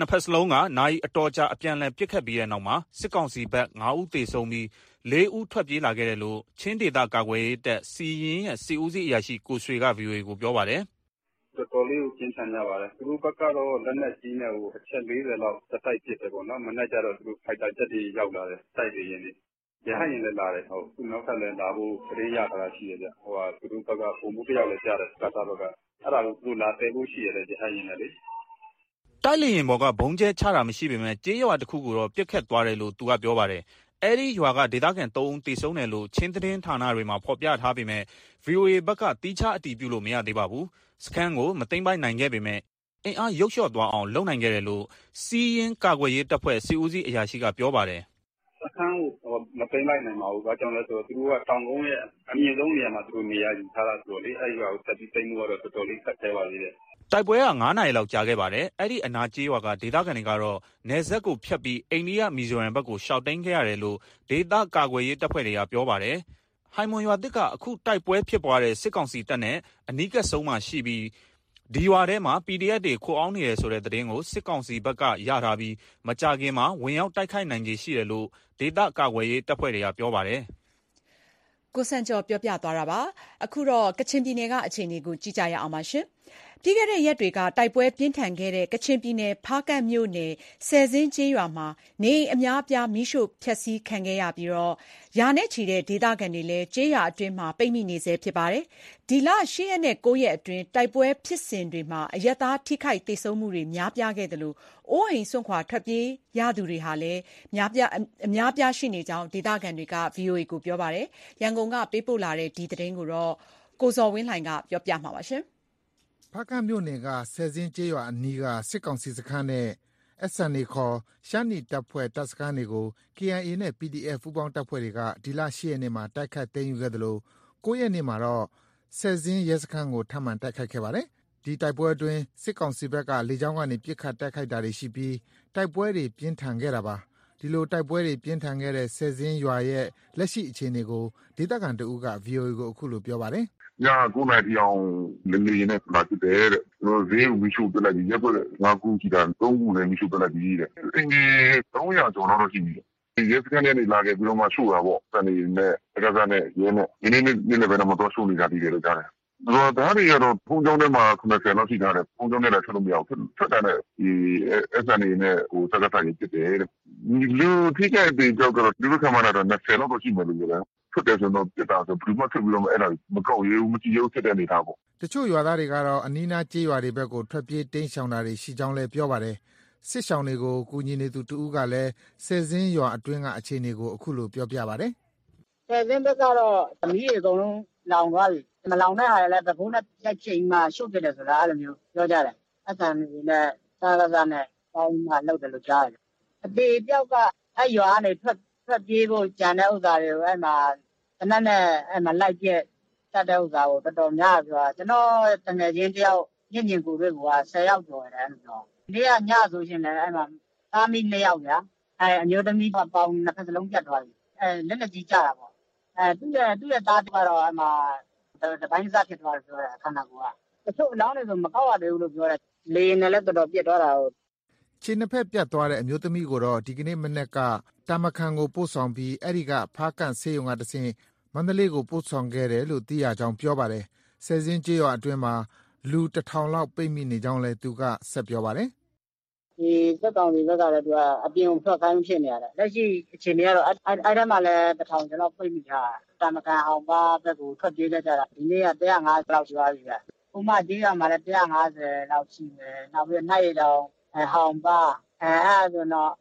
နှစ်ဖက်စလုံးကနိုင်အတော်ကြာအပြန်အလှန်ပစ်ခတ်ပြီးတဲ့နောက်မှာစစ်ကောင်စီဘက်9ဦးသေဆုံးပြီး4ဦးထွက်ပြေးလာခဲ့တယ်လို့ချင်းဒေသကာကွယ်ရေးတပ်စီရင်ရဲ့စီဦးစီးအရာရှိကိုရွှေက VOA ကိုပြောပါတယ်တော်တော်လေးကိုကျင်းထန်ကြပါတယ်သူတို့ဘက်ကတော့လက်နက်ကြီးနဲ့အချက်40လောက်တက်တိုက်ပစ်တယ်ပေါ့နော်မနေ့ကျတော့သူတို့ဖိုက်တာဂျက်တွေရောက်လာတယ်တိုက်တွေရင်းနေရဟရင်လည်းလာတယ်ဟုတ်သူနောက်ထပ်လည်းလာဖို့ရေးရတာရှိတယ်ဗျသူတို့ဘက်ကပုံမှုတယောက်လည်းကြားတယ်ကတာဘက်ကအဲ့ဒါကိုသူတို့လာတယ်ဖို့ရှိရတယ်ရဟရင်လည်းလေတိုက်လေရင်ဘော်ကဘုံကျဲချတာမရှိပေမဲ့ကြေးရွာတစ်ခုကိုတော့ပြစ်ခတ်သွားတယ်လို့သူကပြောပါတယ်အဲ့ဒီရွာကဒေသခံ3ဦးတေဆုံးတယ်လို့ချင်းသတင်းဌာနတွေမှာဖော်ပြထားပေမဲ့ VOA ဘက်ကတီးခြားအတည်ပြုလို့မရသေးပါဘူးစခန်းကိုမသိမ်းပိုက်နိုင်ခဲ့ပေမဲ့အင်အားရုပ်လျှော့သွားအောင်လုပ်နိုင်ခဲ့တယ်လို့စီရင်ကာကွယ်ရေးတပ်ဖွဲ့စီဦးစီးအရာရှိကပြောပါတယ်စခန်းကိုမသိမ်းလိုက်နိုင်ပါဘူး။ဘာကြောင့်လဲဆိုတော့သူတို့ကတောင်ကုန်းရဲ့အမြင့်ဆုံးနေရာမှာသူတို့နေရာယူထားတာဆိုတော့လေအဲ့ဒီကတက်ပြီးသိမ်းမှုကတော့တော်တော်လေးခက်ခဲပါသေးတယ်။တိုက်ပွဲက9နာရီလောက်ကြာခဲ့ပါတယ်။အဲ့ဒီအနာကျေးရွာကဒေသခံတွေကတော့နယ်စပ်ကိုဖြတ်ပြီးအိန္ဒိယမီဇိုရမ်ဘက်ကိုရှောက်တိန်ခဲ့ရတယ်လို့ဒေသကာကွယ်ရေးတပ်ဖွဲ့တွေကပြောပါတယ်။ဟိုင်မွန်ရွာတစ်ကအခုတိုက်ပွဲဖြစ်ပွားတဲ့စစ်ကောင်စီတပ်နဲ့အနီးကပ်ဆုံးမှရှိပြီးဒီရွာထဲမှာ PDF တွေခိုအောင်နေတယ်ဆိုတဲ့သတင်းကိုစစ်ကောင်စီဘက်ကရထားပြီးမကြခင်မှာဝင်ရောက်တိုက်ခိုက်နိုင်ခြေရှိတယ်လို့ဒေသကာကွယ်ရေးတပ်ဖွဲ့တွေကပြောပါတယ်။ကိုစံကျော်ပြောပြသွားတာပါ။အခုတော့ကချင်ပြည်နယ်ကအခြေအနေကိုကြည့်ကြရအောင်ပါရှင်။ပြီးခဲ့တဲ့ရက်တွေကတိုက်ပွဲပြင်းထန်ခဲ့တဲ့ကချင်ပြည်နယ်ဖားကန့်မြို့နယ်ဆယ်ဇင်းကျေးရွာမှာနေအများအပြားမိရှို့ဖျက်ဆီးခံခဲ့ရပြီးရာနဲ့ချီတဲ့ဒေသခံတွေလည်းကျေးရွာအတွင်းမှာပိတ်မိနေဆဲဖြစ်ပါတယ်။ဒီလ10ရက်နဲ့9ရက်အတွင်းတိုက်ပွဲဖြစ်စဉ်တွေမှာအရပ်သားထိခိုက်ဒေဆုံးမှုတွေများပြားခဲ့တယ်လို့အိုးအိမ်စွန့်ခွာထွက်ပြေးရသူတွေဟာလည်းအများပြားရှိနေကြောင်းဒေသခံတွေက VOA ကိုပြောပါတယ်။ရန်ကုန်ကပေးပို့လာတဲ့ဒီသတင်းကိုကိုဇော်ဝင်းလှိုင်ကပြောပြမှာပါ။ဖားကန့်မြို့နယ်ကဆယ်ဇင်းကျေးရွာအနီးကစစ်ကောင်စီစခန်းနဲ့ SNA ခေါ်ရှမ်းနီတပ်ဖွဲ့တပ်စခန်းတွေကို KIA နဲ့ PDF ပူးပေါင်းတပ်ဖွဲ့တွေကဒီလ10ရက်နေ့မှာတိုက်ခတ်သိမ်းယူခဲ့သလို9ရက်နေ့မှာတော့ဆယ်ဇင်းရဲစခန်းကိုထပ်မံတိုက်ခိုက်ခဲ့ပါတယ်။ဒီတိုက်ပွဲအတွင်းစစ်ကောင်စီဘက်ကလေကြောင်းကနေပစ်ခတ်တိုက်ခိုက်တာတွေရှိပြီးတိုက်ပွဲတွေပြင်းထန်ခဲ့တာပါ။ဒီလိုတိုက်ပွဲတွေပြင်းထန်ခဲ့တဲ့ဆယ်ဇင်းရွာရဲ့လက်ရှိအခြေအနေကိုဒေသခံတဦးက VOA ကိုအခုလိုပြောပါတယ်။ည9နာရီအောင်လေရင်နဲ့လာကြတယ်တဲ့ကျွန်တော်ဈေးကိုမီးရှို့ပြလိုက်ပြီးရက်ွက်5ခုကြည့်တာ3ခုလည်းမီးရှို့ပြလိုက်ပြီးတဲ့အင်ကြီး300ကျော်တော့ရှိပြီရဲစခန်းကနေလာခဲ့ပြီးတော့မှရှို့တာပေါ့တန်နေနဲ့အကစားနဲ့ရဲနဲ့ဒီနေ့လည်းပဲတော့ရှို့နေတာတည်တယ်လို့ကြားတယ်ဒါတွေကတော့ဖုန်းကြောင်းထဲမှာ90လောက်ရှိထားတယ်ဖုန်းကြောင်းထဲလည်းထွက်လို့မရဘူးထွက်တာနဲ့ဒီ SNA နဲ့စကားတိုင်းဖြစ်တယ်တဲ့လူထိခိုက်တဲ့ကြောက်ကတော့ဒီလိုခမှန်းတော့20လောက်တော့ရှိမယ်လို့ပြောတယ်ထွက်တယ်ဆိုတော့ပြတာဆိုပြီးမှထွက်ပြီးတော့အဲ့ဒါမကောက်ရဘူးမကြည့်ရဘူးဖြစ်တဲ့နေတာပေါ့တချို့ရွာသားတွေကတော့အနီးနားကျေးရွာတွေဘက်ကိုထွက်ပြေးတိမ်းရှောင်တာတွေရှိကြောင်းလည်းပြောပါတယ်စစ်ရှောင်တွေကိုကူညီနေသူတဦးကလည်းဆယ်ဇင်းရွာအတွင်းကအခြေအနေကိုအခုလိုပြောပြပါတယ်ဆယ်ဇင်းဘက်ကတော့အမီးတွေအကုန်လုံးလောင်သွားပြီမလောင်တဲ့ဟာလည်းသဘုန်းနဲ့တက်ချိန်မှရှုပ်ပြတယ်ဆိုတာအဲ့လိုမျိုးပြောကြတယ်အဆန်နေနဲ့စားရစားနဲ့ပေါင်းမှလောက်တယ်လို့ကြားတယ်အသေးပြောက်ကအဲ့ရွာကနေထွက်ပြေးဖို့ကြံတဲ့ဥစ္စာတွေကိုအဲ့မှာတနက်နဲ့အဲ့မှာလိုက်ပြက်တတ်တဲ့ဥစ္စာကိုတော်တော်များပြောကျွန်တော်တငယ်ချင်းတယောက်ညင်ကိုတွေက10ယောက်ကျော်တယ်အဲ့လိုဒီကညဆိုရှင်လည်းအဲ့မှာသားမီး2ယောက်ဗျာအဲ့အမျိုးသမီးပေါင်းနှစ်ဖက်စလုံးပြတ်သွားပြီအဲ့လက်လက်ကြီးကြတာပေါ့အဲ့သူ့ရဲ့သားကတော့အဲ့မှာတပိုင်းစားဖြစ်သွားတယ်ပြောတယ်ခန္ဓာကိုယ်ကတချို့အလောင်းတွေဆိုမကောက်ရသေးဘူးလို့ပြောတယ်လေနဲ့လည်းတော်တော်ပြတ်သွားတာဟုတ်ခြေနှစ်ဖက်ပြတ်သွားတဲ့အမျိုးသမီးကိုတော့ဒီကနေ့မနေ့ကတာမခန်ကိုပို့ဆောင်ပြီးအဲ့ဒီကဖားကန့်ဆေးရုံကတဆင့်မန္တလေးကိုပို့ဆောင်ခဲ့တယ်လို့သိရကြောင်းပြောပါတယ်ဆယ်ဇင်းကျေးရွာအတွင်းမှာလူ1000လောက်ပိတ်မိနေကြောင်းလည်းသူကဆက်ပြောပါတယ်ဒီစက်ကောင်တွေဘက်ကလည်းသူကအပြင်ထွက်ခိုင်းဖြစ်နေရတယ်လက်ရှိအခြေအနေကတော့အဲ့ထဲမှာလည်း1000ကျော်လောက်ပိတ်မိတာတာမကန်အောင်ပါဘက်ကိုထွက်ပြေးကြတာဒီနေ့က150လောက်ရှိသွားပြီဗျဥမာဒီကမှလည်း150လောက်ရှိမယ်နောက်ပြီးနိုင်ရတော့ဟောင်ပါအဲ့ဆိုတော့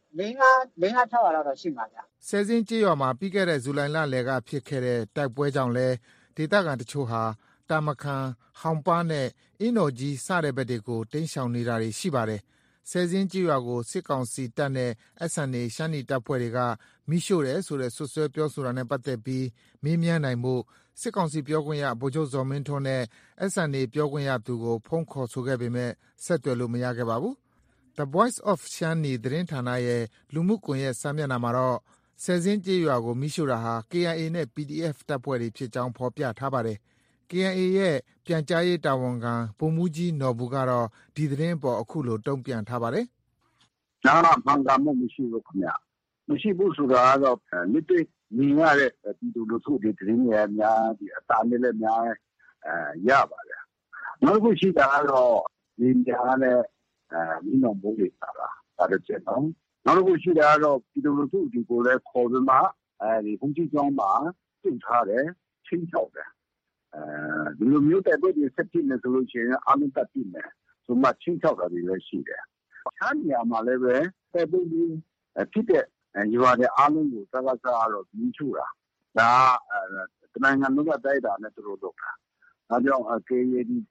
5-600လောက်တော့ရှိမှာဗျဆယ်ဇင်းကျေးရွာမှာပြီးခဲ့တဲ့ဇူလိုင်လလယ်ကဖြစ်ခဲ့တဲ့တိုက်ပွဲကြောင့်လဲဒေသခံတချို့ဟာတာမခန်ဟောင်ပါနဲ့အင်းတော်ကြီးစတဲ့ဘက်တွေကိုတိမ်းရှောင်နေတာတွေရှိပါတယ်ဆယ်ဇင်းကျေးရွာကိုစစ်ကောင်စီတပ်နဲ့ SNA ရှမ်းနီတပ်ဖွဲ့တွေကမိရှို့တယ်ဆိုတဲ့ဆွဆွဲပြောဆိုတာနဲ့ပတ်သက်ပြီးမေးမြန်းနိုင်မှုစစ်ကောင်စီပြောခွင့်ရဗိုလ်ချုပ်ဇော်မင်းထွန်းနဲ့ SNA ပြောခွင့်ရသူကိုဖုန်းခေါ်ဆိုခဲ့ပေမဲ့ဆက်သွယ်လို့မရခဲ့ပါဘူးThe Voice of Shani သတင်းဌာနရဲ့လူမှုကွန်ရက်စာမျက်နှာမှာတော့ဆယ်ဇင်းကျေးရွာကိုမိရှို့တာဟာ KIA နဲ့ PDF တပ်ဖွဲ့တွေဖြစ်ကြောင်းဖော်ပြထားပါတယ်။ KIA ရဲ့ပြန်ကြားရေးတာဝန်ခံဗိုလ်မှူးကြီးနော်ဘူကတော့ဒီသတင်းအပေါ်အခုလိုတုံ့ပြန်ထားပါတယ်နာမှန်ကန်မှုမရှိဘူးခင်ဗျမရှိဘူးဆိုတာကတော့လက်တွေ့မြင်ရတဲ့ပြည်သူလူထုတွေသတင်းတွေအများဒီအတားနဲ့လည်းများရပါတယ်နောက်ခုရှိတာကတော့ဒီကြားနဲ့ဒီနော်ဘုံတွေတာဒါတချက်နော်နောက်ခုရှိတာကတော့ပြည်သူလူထုဒီကိုလည်းခေါ်ပြီးမှဒီဘုံကြီးကျောင်းမှာပြုတ်ထားတယ်ချင်းချောက်တယ်ဒီလိုမျိုးတဲ့ပြည်ဆက်ဖြစ်နေဆိုလို့ရှိရင်အမှန်တတ်တယ်ဆိုမှချင်းချောက်တာတွေလည်းရှိတယ်ချမ်းရမှာလည်းပဲတဲ့ပြည်ဖြစ်တဲ့ရွာတဲ့အားလုံးကိုသဘာဝကတော့မြင်ချူတာဒါနိုင်ငံလုံးကတိုက်တာနဲ့သူတို့လုပ်တာဒါကြောင့်KAD ဒီ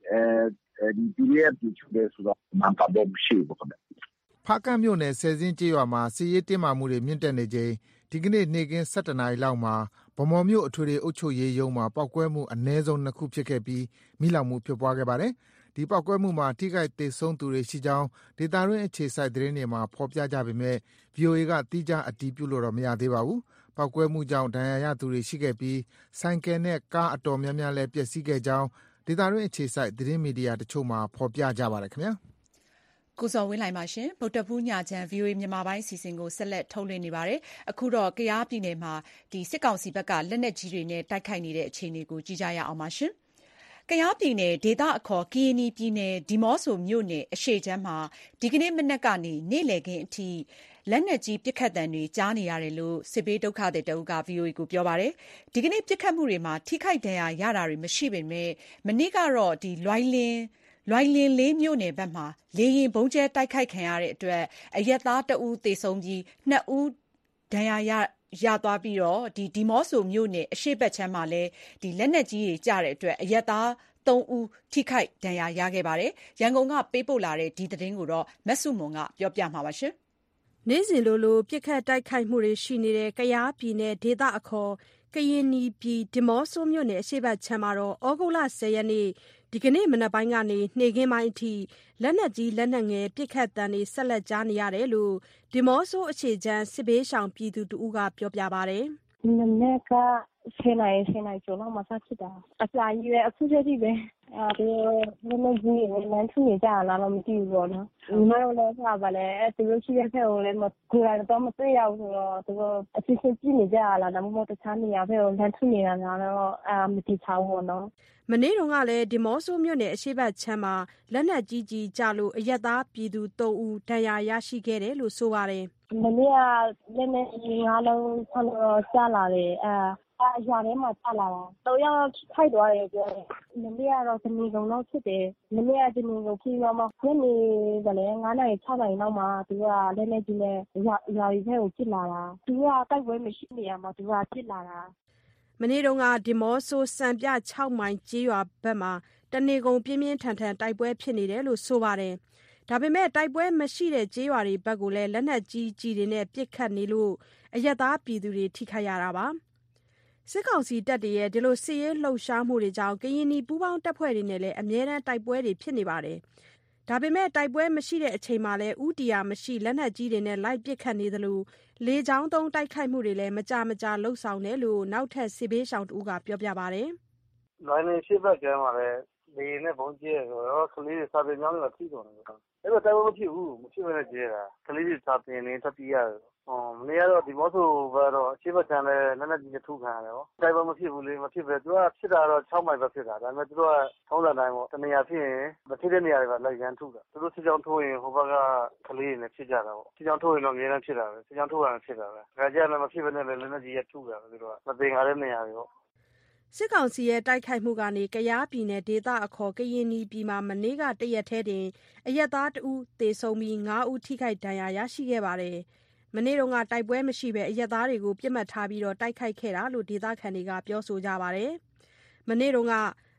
PDF တွေချူတယ်ဆိုတော့မှန်ပါတယ်မရှိဘူးခင်ဗျဖားကန့်မြို့နယ်ဆယ်ဇင်းကျေးရွာမှာစစ်ရေးတင်းမာမှုတွေမြင့်တက်နေချိန်ဒီကနေ့နေ့ကင်း7:00 နာရီလောက်မှာဗမော်မြို့အထွေထွေအုပ်ချုပ်ရေးရုံးမှာပောက်ကွဲမှုအနည်းဆုံး2ခုဖြစ်ခဲ့ပြီးမိလောင်မှုဖြစ်ပွားခဲ့ပါတယ်ဒီပောက်ကွဲမှုမှာထိခိုက်သေဆုံးသူတွေရှိကြောင်းဒေသတွင်းအခြေစိုက်သတင်းတွေမှာဖော်ပြကြပေမဲ့ VOA ကတိကျအတည်ပြုလို့တော့မရသေးပါဘူး။ပောက်ကွဲမှုကြောင့်ဒဏ်ရာရသူတွေရှိခဲ့ပြီးဆိုင်ကယ်နဲ့ကားအတော်များများလည်းပျက်စီးခဲ့ကြောင်းဒေသတွင်းအခြေစိုက်သတင်းမီဒီယာတချို့မှာဖော်ပြကြပါတယ်ခင်ဗျာ။ကိုဇော်ဝင်းလှိုင်ပါရှင်ဗုဒ္ဓဖူးညချမ်း VOA မြန်မာပိုင်းအစီအစဉ်ကိုဆက်လက်ထုတ်လွှင့်နေပါတယ်အခုတော့ကယားပြည်နယ်မှာဒီစစ်ကောင်စီဘက်ကလက်နက်ကြီးတွေနဲ့တိုက်ခိုက်နေတဲ့အခြေအနေကိုကြည့်ကြရအောင်ပါရှင်ကယားပြည်နယ်ဒေသအခေါ်ကရင်နီပြည်နယ်ဒီမော့ဆိုမြို့နယ်အရှေ့ချမ်းမှာဒီကနေ့မနက်ကနေနေ့လယ်ခင်းအထိလက်နက်ကြီးပစ်ခတ်တံတွေကြားနေရတယ်လို့စစ်ဘေးဒုက္ခသည်တအုပ်က VOA ကိုပြောပါတယ်ဒီကနေ့ပစ်ခတ်မှုတွေမှာထိခိုက်ဒဏ်ရာရတာတွေမရှိပေမဲ့မနေ့ကတော့ဒီလွိုင်လင်းလေးမြို့နယ်ဘက်မှာလေရင်ဘုံကျဲတိုက်ခိုက်ခံရတဲ့အတွက်အရက်သားတဦးသေဆုံးပြီး2ဦးဒဏ်ရာရသွားပြီးတော့ဒီမော့ဆိုမြို့နယ်အရှေ့ဘက်ချမ်းမှာလည်းဒီလက်နက်ကြီးတွေကျတဲ့အတွက်အရက်သား3ဦးထိခိုက်ဒဏ်ရာရခဲ့ပါတယ်ရန်ကုန်ကပေးပို့လာတဲ့ဒီသတင်းကိုတော့မဆုမွန်ကပြောပြမှာပါရှင်နေ့စဉ်လိုလိုပြစ်ခတ်တိုက်ခိုက်မှုတွေရှိနေတဲ့ကယားပြည်နယ်ဒေသအခေါ်ကရင်နီပြည်ဒီမော့ဆိုမြို့နယ်အရှေ့ဘက်ချမ်းမှာတော့ဩဂုတ်လ10ရက်နေ့ဒီကနေ့မနက်ပိုင်းကနေနေ့ခင်းပိုင်းအထိလက်နက်ကြီးလက်နက်ငယ်ပစ်ခတ်တံတွေဆက်လက်ကြားနေရတယ်လို့ဒီမော့ဆိုအခြေချမ်းစစ်ဘေးရှောင်ပြည်သူတို့ကပြောပြပါတယ်မနေ့က10နာရီကျော်လောက်မှစဖြစ်တာအစာကြီးပဲအခုချက်ကြီးပဲဒီလက်နက်ကြီးတွေလမ်းထူနေကြလားတော့မသိဘူးပေါ့နော်ဒီမှာတော့ဆက်ပါလေသူတို့ရှိတဲ့ဖက်ကိုလည်းကိုယ်တိုင်တော့မတွေ့ရဘူးဆိုတော့သူတို့အစစ်စစ်ကြည့်နေကြလားဒါမှမဟုတ်တခြားနေရာဖက်ကိုလမ်းထူနေတာလားတော့မသိချဘူးပေါ့နော်မနေ့တုန်းကလည်းဒီမော့ဆိုမြို့နယ်အရှေ့ဘက်ချမ်းမှာလက်နက်ကြီးကျလို့အရက်သားပြည်သူ3ဦးဒဏ်ရာရရှိခဲ့တယ်လို့ဆိုပါတယ်မနေ့ကလက်နက်ကြီး9လုံး6လုံးကျလာတယ်ရွာထဲမှာကျလာတာ3ယောက်ထိုက်သွားတယ်ပြောတယ်မနေ့ကတော့တနေကုန်တော့ဖြစ်တယ်မနေ့ကတနေကုန်ပြီးတော့မှညနေကလည်း9နာရီ6နာရီလောက်မှာသူကလက်နက်ကြီးနဲ့ရွာကြီးထဲကိုပစ်လာတာသူကတိုက်ပွဲမရှိနေရမှာသူကပစ်လာတာမနေ့တုန်းကဒီမော့ဆိုစံပြ6မိုင်ကျေးရွာဘက်မှာတနေကုန်ပြင်းပြင်းထန်ထန်တိုက်ပွဲဖြစ်နေတယ်လို့ဆိုပါတယ်ဒါပေမဲ့တိုက်ပွဲမရှိတဲ့ကျေးရွာတွေဘက်ကိုလည်းလက်နက်ကြီးတွေနဲ့ပစ်ခတ်နေလို့အရက်သားပြည်သူတွေထိခိုက်ရတာပါစစ်ကောင်စီတပ်တွေရဲ့ဒီလိုစစ်ရေးလှုပ်ရှားမှုတွေကြောင့်ကရင်နီပူးပေါင်းတပ်ဖွဲ့တွေနဲ့လည်းအမြဲတမ်းတိုက်ပွဲတွေဖြစ်နေပါတယ်ဒါပေမဲ့တိုက်ပွဲမရှိတဲ့အချိန်မှာလည်းဥတီယာမရှိလက်နက်ကြီးတွေနဲ့လိုက်ပစ်ခတ်နေသလိုလေကြောင်းသုံးတိုက်ခိုက်မှုတွေလည်းမကြာလှုပ်ဆောင်တယ်လို့နောက်ထပ်စစ်ဘေးရှောင်တူကပြောပြပါတယ်လွိုင်းလေးရှိဘက်ကမှာလည်းလေနဲ့ဘုံကျဲဆိုတော့ကလေးတွေစာပေများလို့ထိကုန်တယ်အဲ့တော့တိုက်ပွဲမဖြစ်ဘူးမဖြစ်ဘဲနဲ့ကျဲတာကလေးတွေစာပင်နေတက်ပြီးရတယ်မနေ့ကတော့ဒီမော့ဆိုကတော့အရှိဘချန်လည်းလက်နက်ကြီးနဲ့ထုခံရတယ်ဗောတိုက်ပွဲမဖြစ်ဘူးလေမဖြစ်ပဲသူကဖြစ်တာတော့6မိုင်ပဲဖြစ်တာဒါပေမဲ့သူတို့ကထုံးစံတိုင်းပေါ့တနေရာဖြစ်ရင်မဖြစ်တဲ့နေရာတွေမှာလိုက်ရန်ထုတာသူတို့စစ်ကြောင်းထိုးရင်ဟိုဘက်ကကလေးတွေနဲ့ဖြစ်ကြတာဗောစစ်ကြောင်းထိုးရင်တော့အများနဲ့ဖြစ်တာပဲစစ်ကြောင်းထိုးရင်ဖြစ်တာပဲဒါကြလည်းမဖြစ်ဘဲနဲ့လည်းလက်နက်ကြီးရထုတာပဲသူတို့ကမသိငါတဲ့နေရာတွေဗောစစ်ကောင်စီရဲ့တိုက်ခိုက်မှုကနေကယားပြည်နယ်ဒေသအခေါ်ကရင်နီပြည်မှာမနေ့ကတရက်ထဲတင်အရက်သား2ဦးသေဆုံးပြီး9ဦးထိခိုက်ဒဏ်ရာရရှိခဲ့ပါတယ်မနေ့တုန်းကတိုက်ပွဲမရှိဘဲအရက်သားတွေကိုပြစ်မှတ်ထားပြီးတိုက်ခိုက်ခဲ့တာလို့ဒေသခံတွေကပြောဆိုကြပါတယ်မနေ့တုန်းက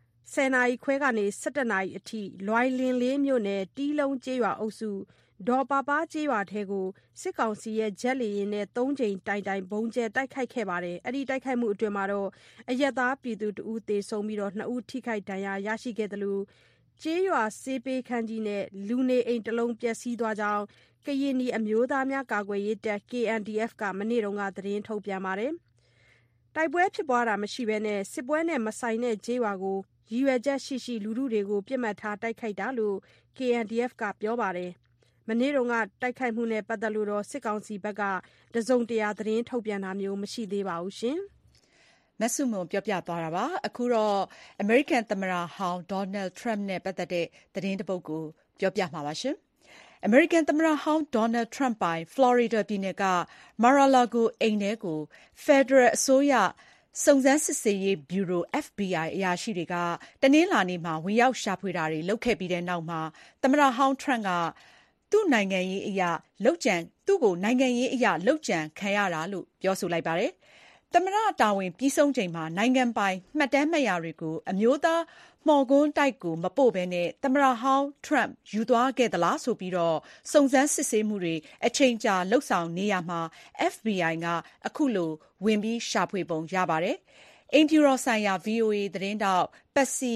10နာရီခွဲကနေ17နာရီအထိလွိုင်လင်းလေးမြို့နယ်တီးလုံးကျေးရွာအုပ်စုဒေါ်ပါပါကျေးရွာထဲကိုစစ်ကောင်စီရဲ့ဂျက်လေယာဉ်နဲ့3ကြိမ်တိုင်ဘုံကျဲတိုက်ခိုက်ခဲ့ပါတယ်အဲ့ဒီတိုက်ခိုက်မှုအတွင်းမှာတော့အရက်သားပြည်သူ2ဦးသေဆုံးပြီး2ဦးထိခိုက်ဒဏ်ရာရရှိခဲ့တယ်လို့ကျေးရွာစေးပေးခန်းကြီးနဲ့လူနေအိမ်တစ်လုံးပျက်စီးသွားကြောင်းကရင်နီအမျိုးသားများကာကွယ်ရေးတပ် KNDF ကမနေ့တုန်းကသတင်းထုတ်ပြန်ပါတယ်တိုက်ပွဲဖြစ်ပွားတာမရှိဘဲနဲ့စစ်ပွဲနဲ့မဆိုင်တဲ့ကျေးရွာကိုရည်ရွယ်ချက်ရှိလူထုတွေကိုပြစ်မှတ်ထားတိုက်ခိုက်တာလို့ KNDF ကပြောပါတယ်မနေ့တုန်းကတိုက်ခိုက်မှုနဲ့ပတ်သက်လို့တော့စစ်ကောင်စီဘက်ကတစုံတရာသတင်းထုတ်ပြန်တာမျိုးမရှိသေးပါဘူးရှင်မဆုမွန်ပြောပြသွားတာပါအခုတော့ American သမ္မတဟောင်း Donald Trump နဲ့ပတ်သက်တဲ့သတင်းတစ်ပုဒ်ကိုပြောပြမှာပါရှင်American သမ္မတဟောင်း Donald Trump ပိုင် Florida ပြည်နယ်က Mar-a-Lago အိမ်ထဲကို Federal အစိုးရစုံစမ်းစစ်ဆေးရေးဗျူရို FBI အရာရှိတွေကတနင်္လာနေ့မှာဝင်ရောက်ရှာဖွေတာတွေလုပ်ခဲ့ပြီးတဲ့နောက်မှာသမ္မတဟောင်း Trump ကသူ့ကိုနိုင်ငံရေးအရာလုပ်ကြံခံရတာလို့ပြောဆိုလိုက်ပါတယ်။သမ္မတတာဝန်ပြီးဆုံးချိန်မှာနိုင်ငံပိုင်မှတ်တမ်းမှတ်ရာတွေကိုအမျိုးသားမော်ကွန်းတိုက်ကိုမပို့ဘဲနဲ့သမ္မတဟောင်း Trump ယူသွားခဲ့သလားဆိုပြီးတော့စုံစမ်းစစ်ဆေးမှုတွေအချိန်ကြာလှုပ်ဆောင်နေရမှာ FBI ကအခုလိုဝင်ပြီးရှာဖွေပုံရပါတယ်။အိမ်ဖြူတော်ဆိုင်ရာ VOA သတင်းတောက် Patsy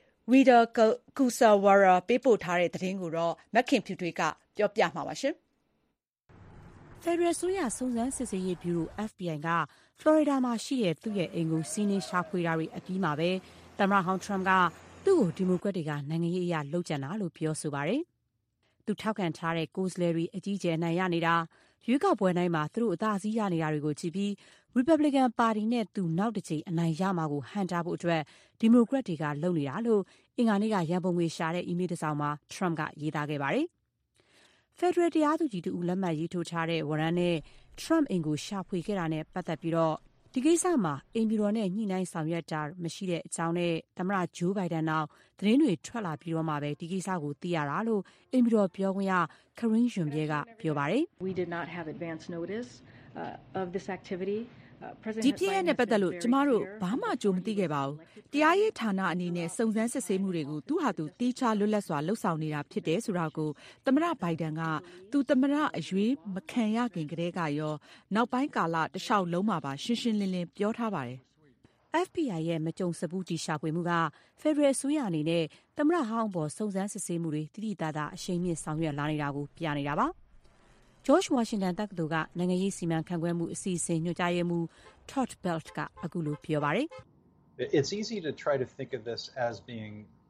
Widakuswara ပေးပို့ထားတဲ့သတင်းကိုတော့မခင်ဖြူထွေးကပြောပြမှာပါရှင်။ Federal ဆိုရစုံစမ်းစစ်ဆေးရေးဗျူရို FBI က Florida မှာရှိတဲ့သူ့ရဲ့အိမ်ကိုစီးနင်းရှာဖွေတာတွေအပြီးမှာပဲသမ္မတဟောင်း Trump ကသူ့ကိုဒီမိုကရက်တွေကနိုင်ငံရေးအရလှုပ်ကြံတာလို့ပြောဆိုပါတယ်။သူထောက်ခံထားတဲ့ကိုယ်စားလှယ်တွေအကြီးအကျယ်နိုင်ရနေတာရွေးကောက်ပွဲတိုင်းမှာသူတို့အသာစီးရနေတာတွေကိုကြည့်ပြီး Republican ပါတီနဲ့သူနောက်တစ်ချိန်အနိုင်ရမှာကိုဟန်တာဖို့အတွက်ဒီမိုကရက်တွေကလုပ်နေတာလို့အင်္ဂါနေ့ကရန်ပုံငွေရှာတဲ့အီးမေးလ်တစ်စောင်မှာ Trump ကရေးသားခဲ့ပါတယ်။ Federal တရားသူကြီးတူလက်မှတ်ရေးထိုးထားတဲ့ဝရမ်းနဲ့ Trump အိမ်ကိုရှာဖွေခဲ့တာနဲ့ပတ်သက်ပြီးတော့ဒီကိစ္စမှာအိမ်ဖြူတော်နဲ့ညှိနှိုင်းဆောင်ရွက်တာမရှိတဲ့အကြောင်းနဲ့သမ္မတဂျိုးဘိုင်ဒန်နောက်သတင်းတွေထွက်လာပြီးတော့မှပဲဒီကိစ္စကိုသိရတာလို့အိမ်ဖြူတော်ပြောခွင့်ရ Karine Jean-Pierre ကပြောပါတယ်။ We did not have advance notice of this activity. ဒီဖြစ်ရပ်နဲ့ပတ်သက်လို့ကျမတို့ဘာမှကြိုမသိခဲ့ပါဘူး။တရားရေးဌာနအနေနဲ့စုံစမ်းစစ်ဆေးမှုတွေကိုသူ့ဟာသူတီးခြားလွတ်လပ်စွာလှုပ်ဆောင်နေတာဖြစ်တယ်ဆိုတာကိုသမ္မတဘိုင်ဒန်ကသူသမ္မတအရွေးမခံရခင်ကတည်းကရောနောက်ပိုင်းကာလတလျှောက်လုံးမှာပါရှင်းရှင်းလင်းလင်းပြောထားပါတယ်။ FBI ရဲ့မကြုံစဘူးတီရှာဖွေမှုက Federal အစိုးရအနေနဲ့သမ္မတဟောင်းပေါ်စုံစမ်းစစ်ဆေးမှုတွေတိတိကျကျအရှိန်မြင့်ဆောင်ရွက်လာနေတာကိုပြနေတာပါ။ George Washington တက္ကသိုလ်ကနိုင်ငံရေးစီမံခန့်ခွဲမှုအစီအစဉ်ညွှန်ကြားရေးမှူး Todd Belt ကအခုလိုပြောပါတယ်။ It's easy to try to think of this as being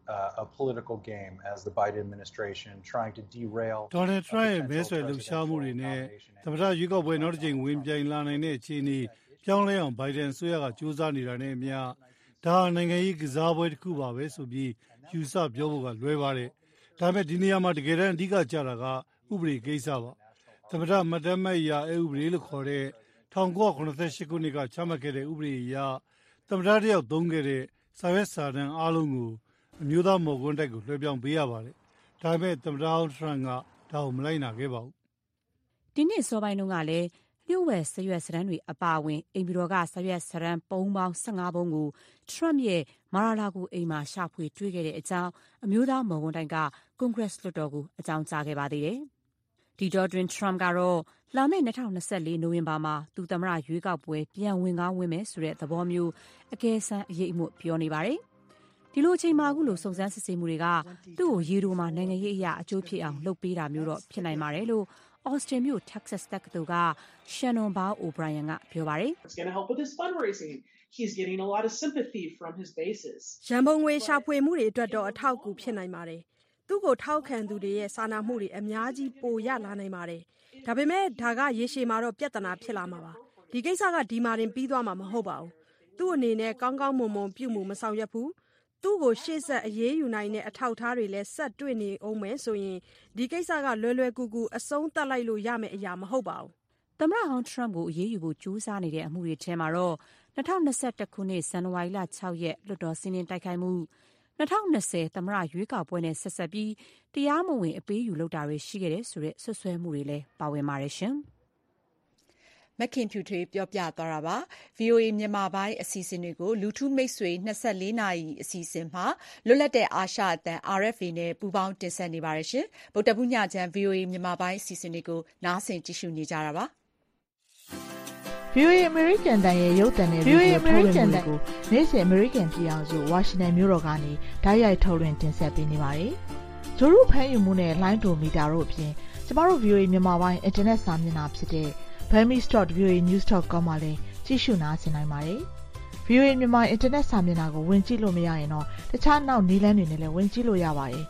a political game as the Biden administration trying to derail Donald Trump ရဲ့မဲဆွယ်လှုပ်ရှားမှုတွေနဲ့သမ္မတရွေးကောက်ပွဲနောက်တစ်ချိန်ဝင်ပြိုင်လာနိုင်တဲ့အခြေအနေပြောင်းလဲအောင် Biden အစိုးရကစူးစမ်းနေတာနဲ့အမျှဒါနိုင်ငံရေးကစားပွဲတစ်ခုပါပဲဆိုပြီးယူဆပြောဖို့ကလွယ်ပါတယ်။ဒါပေမဲ့ဒီနေရာမှာတကယ်တမ်းအဓိကကျတာကဥပဒေကိစ္စပါ။သမ္မတမှတ်တမ်းမှတ်ရာဥပဒေလို့ခေါ်တဲ့1988ခုနှစ်ကချမှတ်ခဲ့တဲ့ဥပဒေအရသမ္မတတယောက်သုံးခဲ့တဲ့စာရွက်စာတမ်းအားလုံးကိုအမျိုးသားမော်ကွန်းတိုက်ကိုလွှဲပြောင်းပေးရပါတယ်။ဒါပေမဲ့သမ္မတဟောင်းထရန့်ကဒါကိုမလိုက်နာခဲ့ပါဘူး။ဒီနေ့စောပိုင်းတုန်းကလည်းလျှို့ဝှက်စာရွက်စာတမ်းတွေအပါအဝင်အိမ်ဖြူတော်ကစာရွက်စာတမ်းပုံပေါင်း15ပုံကို Trump ရဲ့ Mar-a-Lago အိမ်မှာရှာဖွေတွေ့ခဲ့တဲ့အကြောင်းအမျိုးသားမော်ကွန်းတိုက်က Congress လွှတ်တော်ကိုအကြောင်းကြားခဲ့ပါသေးတယ်။ဒီတော့တွင် Trump ကတော့လာမယ့်2024နိုဝင်ဘာမှာသူသမ္မတရွေးကောက်ပွဲပြန်ဝင်ကောင်းဝင်မယ်ဆိုတဲ့သဘောမျိုးအကဲဆန်းအရေးအမှုပြောနေပါတယ်။ဒီလိုအချိန်မှာအခုလိုစုံစမ်းစစ်ဆေးမှုတွေကသူ့ကိုရေတိုမှာနိုင်ငံရေးအရာအကျိုးဖြစ်အောင်လုပ်ပေးတာမျိုးတော့ဖြစ်နိုင်ပါတယ်လို့ Austin မြို့ Texas တက္ကသိုလ်က Shannon Bao O'Brien ကပြောပါတယ်။ It's going to help with his fundraising. He's getting a lot of sympathy from his bases. ရန်ပုံငွေရှာဖွေမှုတွေအတွက်တော့အထောက်အကူဖြစ်နိုင်ပါတယ်။သူ့ကိုထောက်ခံသူတွေရဲ့စာနာမှုတွေအများကြီးပိုရလာနိုင်ပါတယ်။ဒါပေမဲ့ဒါကရေရှည်မှာတော့ပြဿနာဖြစ်လာမှာပါ။ဒီကိစ္စကဒီမှာတင်ပြီးသွားမှာမဟုတ်ပါဘူး။သူ့အနေနဲ့ကောင်းကောင်းမွန်မွန်ပြုမှုမဆောင်ရွက်ဘူး။သူ့ကိုရှေ့ဆက်အရေးယူနိုင်တဲ့အထောက်အထားတွေလည်းဆက်တွေ့နေအောင်မယ်ဆိုရင်ဒီကိစ္စကလွယ်လွယ်ကူကူအဆုံးသတ်လိုက်လို့ရမယ့်အရာမဟုတ်ပါဘူး။သမ္မတဟောင်း Trump ကိုအရေးယူဖို့ကြိုးစားနေတဲ့အမှုတွေထဲမှာတော့2021ခုနှစ်ဇန်နဝါရီလ6ရက်လွှတ်တော်စီးနင်းတိုက်ခိုက်မှု2020သမ္မတရွေးကောက်ပွဲနဲ့ဆက်ဆက်ပြီးတရားမဝင်အပေးယူလုပ်တာတွေရှိခဲ့တဲ့ဆိုတဲ့ဆွဆွဲမှုတွေလည်းပါဝင်ပါတယ်ရှင်။မခင်ဖြူထွေးပြောပြသွားတာပါ။ VOA မြန်မာပိုင်းအစီအစဉ်တွေကိုလူထုမိတ်ဆွေ24နာရီအစီအစဉ်မှာလွတ်လပ်တဲ့အာရှအသံ RFA နဲ့ပူးပေါင်းတင်ဆက်နေပါတယ်ရှင်။ဗုဒ္ဓဘူးညချမ်း VOA မြန်မာပိုင်းအစီအစဉ်တွေကိုနားဆင်ကြည့်ရှုနေကြတာပါ။ VOA American တန်ရဲ့ရုပ်သံနဲ့ဗီဒီယိုထုတ်လွှင့်မှုတွေကိုနေ့စဉ် American ပြည်အောင်စုဝါရှင်တန်မြို့တော်ကနေဓာတ်ရိုက်ထုတ်လွှင့်တင်ဆက်ပေးနေပါတယ်။ဂျိုရုဖမ်းယူမှုနဲ့လိုင်းဒိုမီတာတို့အပြင်ကျမတို့ VOA မြန်မာပိုင်းအင်တာနက်စာမျက်နှာဖြစ်တဲ့ burmese.voanews.com မှာလည်းကြည့်ရှုနားဆင်နိုင်ပါတယ်။ VOA မြန်မာအင်တာနက်စာမျက်နှာကိုဝင်ကြည့်လို့မရရင်တော့တခြားနောက်နည်းလမ်းတွေနဲ့လည်းဝင်ကြည့်လို့ရပါတယ်။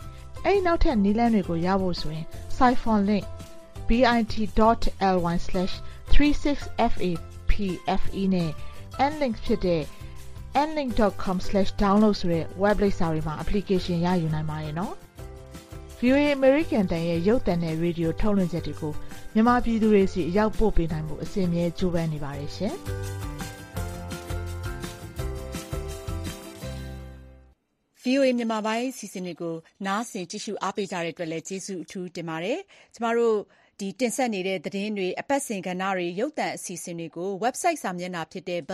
အဲ့ဒီနောက်ထပ်နည်းလမ်းတွေကိုရဖို့ဆိုရင် Siphon link bit.ly/36fapfe နဲ့ nlink ဖြစ်တဲ့ nlink.com/download ဆိုတဲ့ web လိပ်စာတွေမှာ application ရယူနိုင်ပါတယ်နော် VOA American တန်ရဲ့ရုပ်သံနဲ့ရေဒီယိုထုတ်လွှင့်ချက်တွေကိုမြန်မာပြည်သူတွေစီအရောက်ပို့ပေးနိုင်မှုအစဉ်အမြဲကြိုးပမ်းနေပါတယ်ရှင် VOA မြန်မာပိုင်းစီစဉ်တွေကိုနားဆင်ကြည့်ရှုအားပေးကြတဲ့အတွက်လည်းကျေးဇူးအထူးတင်ပါတယ်ကျမတို့တင်ဆက်နေတဲ့သတင်းတွေအပတ်စဉ်ကဏ္ဍတွေရုပ်သံအစီအစဉ်တွေကို website စာမျက်နှာဖြစ်တဲ့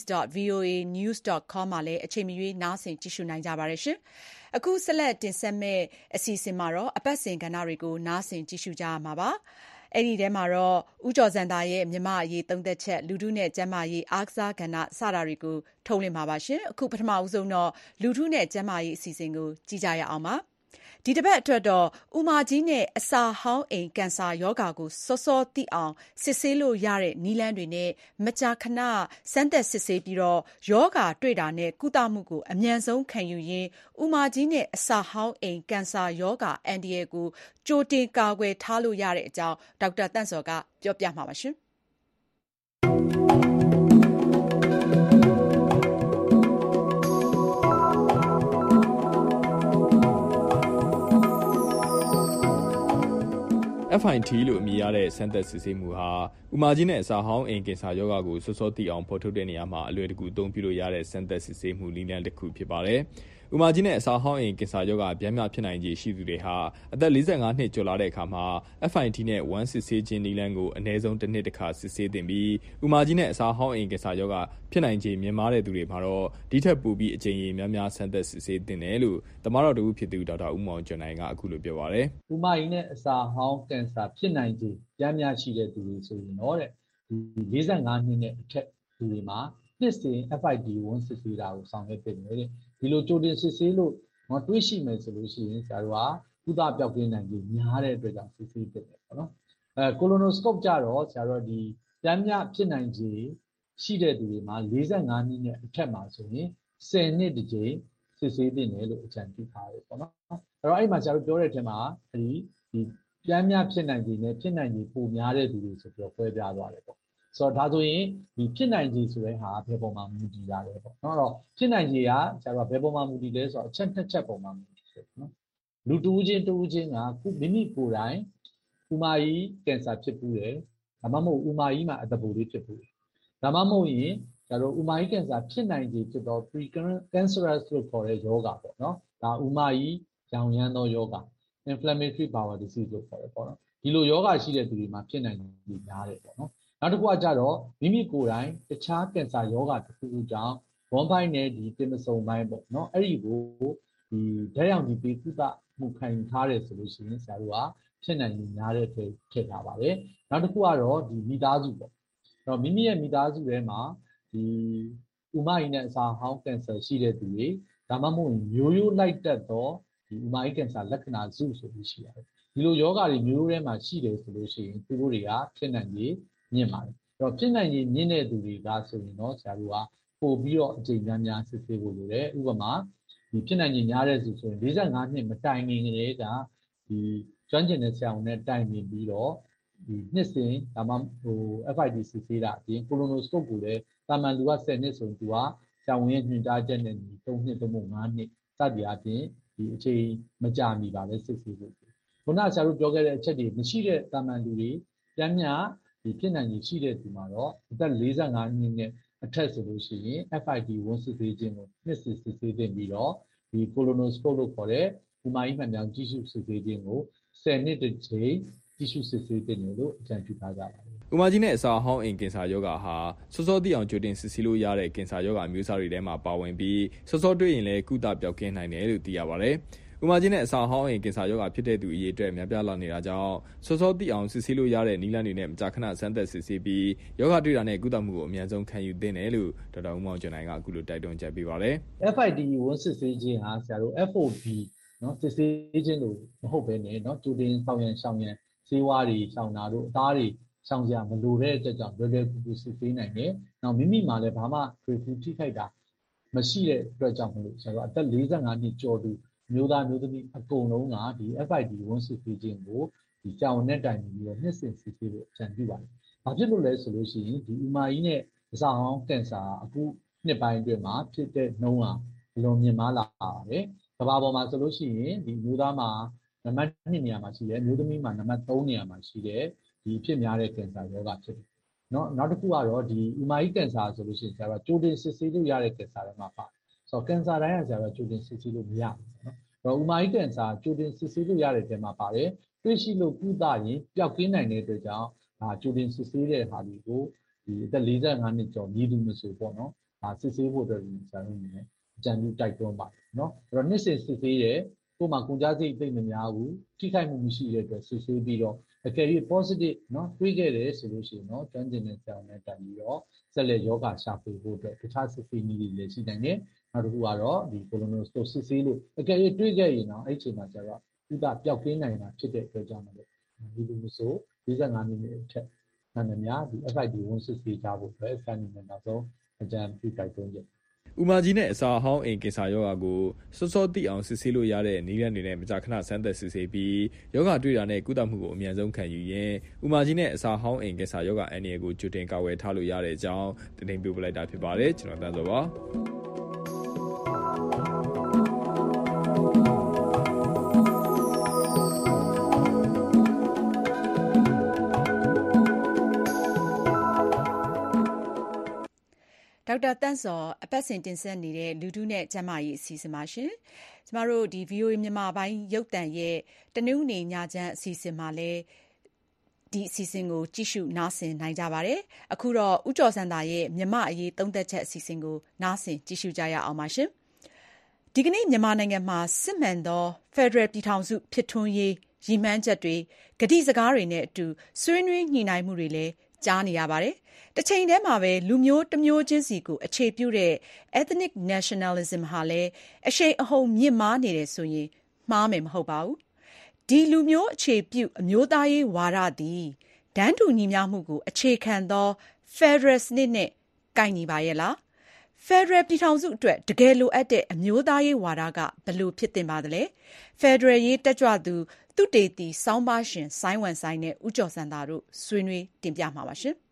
burmese.voanews.com မှာလည်းအချိန်မရွေးနားဆင်ကြည့်ရှုနိုင်ကြပါတယ်ရှင်။အခုဆက်လက်တင်ဆက်မယ့်အစီအစဉ်မှာတော့အပတ်စဉ်ကဏ္ဍတွေကိုနားဆင်ကြည့်ရှုကြရမှာပါ။အဲ့ဒီထဲမှာတော့ဦးကျော်စံသာရဲ့မြမအရေးသုံးသက်ချက်လူထုနဲ့ကျန်းမာရေးအားကစားကဏ္ဍစတာတွေကိုထုတ်လွှင့်ပါပါရှင်။အခုပထမဦးဆုံးတော့လူထုနဲ့ကျန်းမာရေးအစီအစဉ်ကိုကြည့်ကြရအောင်ပါ။ဒီတစ်ပတ်အတွက်တော့ဥမာကြီးနဲ့အစာဟောင်းအိမ်ကန်ဆာရောဂါကိုစောစောသိအောင်စစ်ဆေးလို့ရတဲ့နည်းလမ်းတွေနဲ့မကြာခဏစမ်းသပ်စစ်ဆေးပြီးတော့ရောဂါတွေ့တာနဲ့ကုသမှုကိုအမြန်ဆုံးခံယူရင်းဥမာကြီးနဲ့အစာဟောင်းအိမ်ကန်ဆာရောဂါအန်ဒီယေကိုကြိုတင်ကာကွယ်ထားလို့ရတဲ့အကြောင်းဒေါက်တာတန့်စောကပြောပြမှာပါရှင်။ FIT လို့အမည်ရတဲ့စမ်းသပ်စစ်ဆေးမှုဟာဥမာကြီးနဲ့အစာဟောင်းအိမ်ကင်ဆာရောဂါကိုစောစောသိအောင်ဖော်ထုတ်တဲ့နေရာမှာအလွယ်တကူအသုံးပြုလို့ရတဲ့စမ်းသပ်စစ်ဆေးမှုနည်းလမ်းတစ်ခုဖြစ်ပါတယ်။ဥမာကြီးနဲ့အစာဟောင်းအိမ်ကင်ဆာရောဂါဗျမ်းမြဖြစ်နိုင်ခြေရှိသူတွေဟာအသက်45နှစ်ကျော်လာတဲ့အခါမှာ FIT နဲ့1စစ်ဆေးခြင်းနည်းလမ်းကိုအနည်းဆုံးတစ်နှစ်တစ်ခါစစ်ဆေးသင့်ပြီးဥမာကြီးနဲ့အစာဟောင်းအိမ်ကင်ဆာရောဂါဖြစ်နိုင်ခြေမြင့်မားတဲ့သူတွေမှာတော့ဒီထက်ပိုပြီးအကြိမ်ရေများများစမ်းသပ်စစ်ဆေးသင့်တယ်လို့တမတော်တူဖြစ်သူဒေါက်တာဦးမောင်ကျော်နိုင်ကအခုလိုပြောပါတယ်။ဥမာကြီးနဲ့အစာဟောင်းကင်ဆာဖြစ်နိုင်ခြေဗျမ်းများရှိတဲ့သူတွေဆိုရင်တော့တဲ့ဒီ45နှစ်နဲ့အထက်သူတွေမှာနှစ်စဉ် FIT1 စစ်ဆေးတာကိုဆောင်ရွက်သင့်တယ်တဲ့ဒီလိုကြိုတင်စစ်ဆေးလို့တွေးရှိမယ်ဆိုလို့ရှိရင်ဆရာတို့ကကုသပျောက်ကင်းနိုင်ခြေများတဲ့အတွက်ကြောင့်စစ်ဆေးသင့်တယ်ပေါ့နော်ကိုလိုနိုစကုပ်ကြတော့ဆရာတို့ဒီဗျမ်းမြဖြစ်နိုင်ခြေရှိတဲ့သူတွေမှာ45နှစ်နဲ့အထက်မှာဆိုရင်10နှစ်တစ်ကြိမ်စစ်ဆေးသင့်တယ်လို့အကြံပြုထားတယ်ပေါ့နော်အဲ့တော့အဲ့မှာဆရာတို့ပြောတဲ့အထက်မှာဒီဗျမ်းမြဖြစ်နိုင်ခြေနဲ့ဖြစ်နိုင်ခြေပိုများတဲ့သူတွေဆိုပြီးတော့ခွဲပြားသွားတယ်ပေါ့ဆိုတော့ဒါဆိုရင်ဒီဖြစ်နိုင်ခြေဆိုတဲ့ဟာဘယ်ပုံမှာမူတည်ရတယ်ပေါ့နော်အဲ့တော့ဖြစ်နိုင်ခြေကဆရာတို့ကဘယ်ပုံမှာမူတည်လဲဆိုတော့အချက်နှစ်ချက်ပုံမှာမူတည်တယ်နော်လူတူးချင်းကမိမိကိုယ်တိုင်ဥမာကြီးကင်ဆာဖြစ်ပူးတယ်ဒါမှမဟုတ်ဥမာကြီးမှာအတဘူလေးဖြစ်ပူးတယ်ဒါမှမဟုတ်ရင်ဆရာတို့ဥမာကြီးကင်ဆာဖြစ်နိုင်ခြေဖြစ်တော့ precancerous လို့ခေါ်တဲ့ယောဂပေါ့နော်ဒါဥမာကြီးရောင်ရမ်းသောယောဂ inflammatory bowel disease လို့ခေါ်တယ်ပေါ့နော်ဒီလိုယောဂရှိတဲ့သူတွေမှာဖြစ်နိုင်ခြေများတယ်ပေါ့နော်နောက်တစ်ခုကကြတော့မိမိကိုယ်တိုင်တခြားကင်ဆာယောဂတစ်ခုခုကြောင့်ဘွန်ပိုင်းနဲ့ဒီတင်မစုံပိုင်းပေါ့နော်အဲ့ဒီကိုဒီဓာတ်ရောင်ဒီပေးကုသမှုခံယူထားတယ်ဆိုလို့ရှိရင်ဆရာတို့ကဖြစ်နိုင်ခြေများတဲ့အတွက်ထည့်ထားပါတယ်နောက်တစ်ခုကတော့ဒီမိသားစုပေါ့အဲ့တော့မိမိရဲ့မိသားစုထဲမှာဒီဥမာကြီးနဲ့အစာဟောင်းကင်ဆာရှိတဲ့သူတွေဒါမှမဟုတ်မျိုးရိုးလိုက်တတ်သောဒီဥမာကြီးကင်ဆာလက္ခဏာစုဆိုပြီးရှိရတယ်ဒီလိုယောဂတွေမျိုးရိုးထဲမှာရှိတယ်ဆိုလို့ရှိရင်သူတို့တွေကဖြစ်နိုင်ခြေမြင့်ပါတယ်အဲ့တော့ဖြစ်နိုင်ရင်မြင့်တဲ့သူတွေကဆိုရင်တော့ဆရာတို့ကပို့ပြီးတော့အကြိမ်များများစစ်ဆေးဖို့လိုတယ်ဥပမာဒီဖြစ်နိုင်ရင်များတဲ့သူဆိုရင်45နှစ်မတိုင်ခင်ကလေးကဒီကျွမ်းကျင်တဲ့ဆရာဝန်နဲ့တိုင်ပင်ပြီးတော့ဒီနှစ်စဉ်ဒါမှFIT စစ်ဆေးတာအပြင်ကိုလိုနိုစကုပ်ကိုလည်းတာမန်လူက10နှစ်ဆိုရင်သူကဆရာဝန်ရဲ့ညွှန်ကြားချက်နဲ့3နှစ်သို့မဟုတ်5နှစ်စသည်အပြင်ဒီအချိန်မကြာမီပါလဲစစ်ဆေးဖို့ခုနဆရာတို့ပြောခဲ့တဲ့အချက်တွေမရှိတဲ့တာမန်လူတွေပြန်မြဒီဖြစ်နိုင်ခြေရှိတဲ့သူမှာတော့အသက်45နှစ်နဲ့အထက်ဆိုလို့ရှိရင် FIT1 စစ်ဆေးခြင်းကိုနှစ်စစ်ဆေးသင့်ပြီးတော့ဒီကိုလိုနိုစကုပ်လို့ခေါ်တဲ့ဥမာကြီးမှန်ပြောင်းကြည့်ရှုစစ်ဆေးခြင်းကို10နှစ်တစ်ကြိမ်ကြည့်ရှုစစ်ဆေးသင့်တယ်လို့အကြံပြုထားကြပါတယ်။ဥမာကြီးနဲ့အစာဟောင်းအိမ်ကင်ဆာရောဂါဟာစောစောသိအောင်ကြိုတင်စစ်ဆေးလို့ရတဲ့ကင်ဆာရောဂါအမျိုးအစားတွေထဲမှာပါဝင်ပြီးစောစောတွေ့ရင်လည်းကုသပျောက်ကင်းနိုင်တယ်လို့သိရပါတယ်။ဥမာကြီးနဲ့အစာဟောင်းအိမ်ကင်ဆာရောဂါဖြစ်တဲ့သူအရေးအတွက်များပြားလာနေတာကြောင့်စောစောသိအောင်စစ်ဆေးလို့ရတဲ့နည်းလမ်းတွေနဲ့မကြာခဏစမ်းသပ်စစ်ဆေးပြီးယောဂတွေ့တာနဲ့ကုသမှုကိုအမြန်ဆုံးခံယူသင့်တယ်လို့ဒေါက်တာဦးမောင်ကျော်နိုင်ကအခုလိုတိုက်တွန်းချက်ပေးပါတယ်။ FIT1 စစ်ဆေးခြင်းဟာဆရာတို့ FOB နော်စစ်ဆေးခြင်းလို့မဟုတ်ဘဲနဲ့နော်ကြိုတင်ဆောင်ရန်ဆေးဝါးတွေရှောင်တာတို့အသားတွေရှောင်ကြမလိုတဲ့အတွက်ကြောင့်လွယ်လွယ်ကူကူစစ်ဆေးနိုင်တယ်။နောက်မိမိမှာလည်းဘာမှထွေထူးထိခိုက်တာမရှိတဲ့အတွက်ကြောင့်မလို့ဆရာတို့အသက်45နှစ်ကျော်သူမျိုးသားမျိုးသမီးအကုန်လုံးကဒီ FID ဝန်စစ်ဆေးခြင်းကိုဒီကြောင်နဲ့တိုင်ပြီးတော့နှစ်စဉ်စစ်ဆေးလို့အကြံပြုပါတယ်။ဘာဖြစ်လို့လဲဆိုလို့ရှိရင်ဒီဥမာကြီးနဲ့အစာဟောင်းကင်ဆာအခုနှစ်ပိုင်းအတွင်းမှာဖြစ်တဲ့နှုန်းကအလွန်မြင့်မားလာပါတယ်။ကမ္ဘာပေါ်မှာဆိုလို့ရှိရင်ဒီမျိုးသားမှာနံပါတ်2နေရာမှာရှိတယ်မျိုးသမီးမှာနံပါတ်3နေရာမှာရှိတယ်ဒီဖြစ်များတဲ့ကင်ဆာရောဂါဖြစ်တယ်။နောက်တစ်ခုကတော့ဒီဥမာကြီးကင်ဆာဆိုလို့ရှိရင်ဆရာကကြိုတင်စစ်ဆေးလို့ရတဲ့ကင်ဆာတွေမှာပါတယ်။ဆိုတော့ကင်ဆာတိုင်းကဆရာကကြိုတင်စစ်ဆေးလို့မရဘူးနော်။တော့ဥမာကြီးကင်ဆာကြိုတင်စစ်ဆေးလို့ရတဲ့တဲမှာပါတယ်။တွေ့ရှိလို့ကုသရင်ပျောက်ကင်းနိုင်တဲ့အတွက်ကြောင့်ကြိုတင်စစ်ဆေးတဲ့ဟာတွေကိုဒီအသက်45နှစ်ကျော်မြည်သူမဆိုပေါ့နော်။စစ်ဆေးဖို့အတွက်ဆရာတို့အနေနဲ့အကြံပြုတိုက်တွန်းပါတယ်နော်။အဲ့တော့နှစ်စဉ်စစ်ဆေးတဲ့ကိုယ်မှာကုန်ကြစိတ်သိမ့်မများဘူးထိခိုက်မှုမရှိတဲ့အတွက်စစ်ဆေးပြီးတော့အကယ်၍ positive နော်တွေးခဲ့တယ်ဆိုလို့ရှိရင်တော့ကျွမ်းကျင်တဲ့ဆရာနဲ့တိုင်ပြီးတော့ဆက်လက်ယောဂရှာဖွေဖို့အတွက်တခြားစစ်ဆေးနည်းတွေလည်းရှိနိုင်တယ်နောက်တစ်ခုကတော့ဒီ colonoscopy စစ်ဆေးလို့အကယ်၍တွေးခဲ့ရင်တော့အဲ့ချိန်မှာကျတော့ဥပပျောက်ကင်းနိုင်တာဖြစ်တဲ့အတွက်ကြောင့်လည်းဒီလိုမျိုးဆို45မိနစ်အထက်နာမည်များဒီ FID ဝန်စစ်ဆေးကြဖို့အတွက်ဆရာအနေနဲ့နောက်ဆုံးအကြံပြုတိုက်တွန်းချက်ဥမာကြီးနဲ့အစာဟောင်းအိမ်ကင်ဆာရောဂါကိုစောစောသိအောင်စစ်ဆေးလို့ရတဲ့နည်းလမ်းတွေနဲ့မကြာခဏစမ်းသပ်စစ်ဆေးပြီးရောဂါတွေ့တာနဲ့ကုသမှုကိုအမြန်ဆုံးခံယူရင်ဥမာကြီးနဲ့အစာဟောင်းအိမ်ကင်ဆာရောဂါအန္တရာယ်ကိုကြိုတင်ကာကွယ်ထားလို့ရတဲ့အကြောင်းတင်ပြလိုက်တာဖြစ်ပါတယ်ကျွန်တော်တန်းစောပါဒေါက်တာတန့်စောအပတ်စဉ်တင်ဆက်နေတဲ့လူထုနဲ့ကျန်းမာရေးအစီအစဉ်ပါရှင်။ကျမတို့ဒီ VOA မြန်မာပိုင်းရုပ်သံရဲ့တနင်္ဂနွေညချမ်းအစီအစဉ်မှာလည်းဒီအစီအစဉ်ကိုကြည့်ရှုနားဆင်နိုင်ကြပါတယ်။အခုတော့ဦးကျော်စံသာရဲ့မြမအရေးသုံးသက်ချက်အစီအစဉ်ကိုနားဆင်ကြည့်ရှုကြရအောင်ပါရှင်။ဒီကနေ့မြန်မာနိုင်ငံမှာစစ်မှန်သောဖက်ဒရယ်ပြည်ထောင်စုဖြစ်ထွန်းရေးရည်မှန်းချက်တွေဂတိစကားတွေနဲ့အတူဆွေးနွေးညှိနှိုင်းမှုတွေလည်းကြားနေရပါတယ်။တစ်ချိန်တည်းမှာပဲလူမျိုးတစ်မျိုးချင်းစီကိုအခြေပြုတဲ့ ethnic nationalism ဟာလည်းအရှိန်အဟုန်မြင့်မားနေတယ်ဆိုရင်မှားမယ်မဟုတ်ပါဘူး။ဒီလူမျိုးအခြေပြုအမျိုးသားရေးဝါဒသည်တန်းတူညီမျှမှုကိုအခြေခံသော Federal စနစ်နဲ့ကိုက်ညီပါရဲ့လား။ Federal ပြည်ထောင်စုအတွက်တကယ်လိုအပ်တဲ့အမျိုးသားရေးဝါဒကဘယ်လိုဖြစ်သင့်ပါသလဲ။ Federal ရေးတက်ကြွသူသုတေသီဆောင်းပါးရှင်ဆိုင်းဝမ်ဆိုင်းနဲ့ဦးကျော်စံသာတို့ဆွေးနွေးတင်ပြမှာပါရှင်။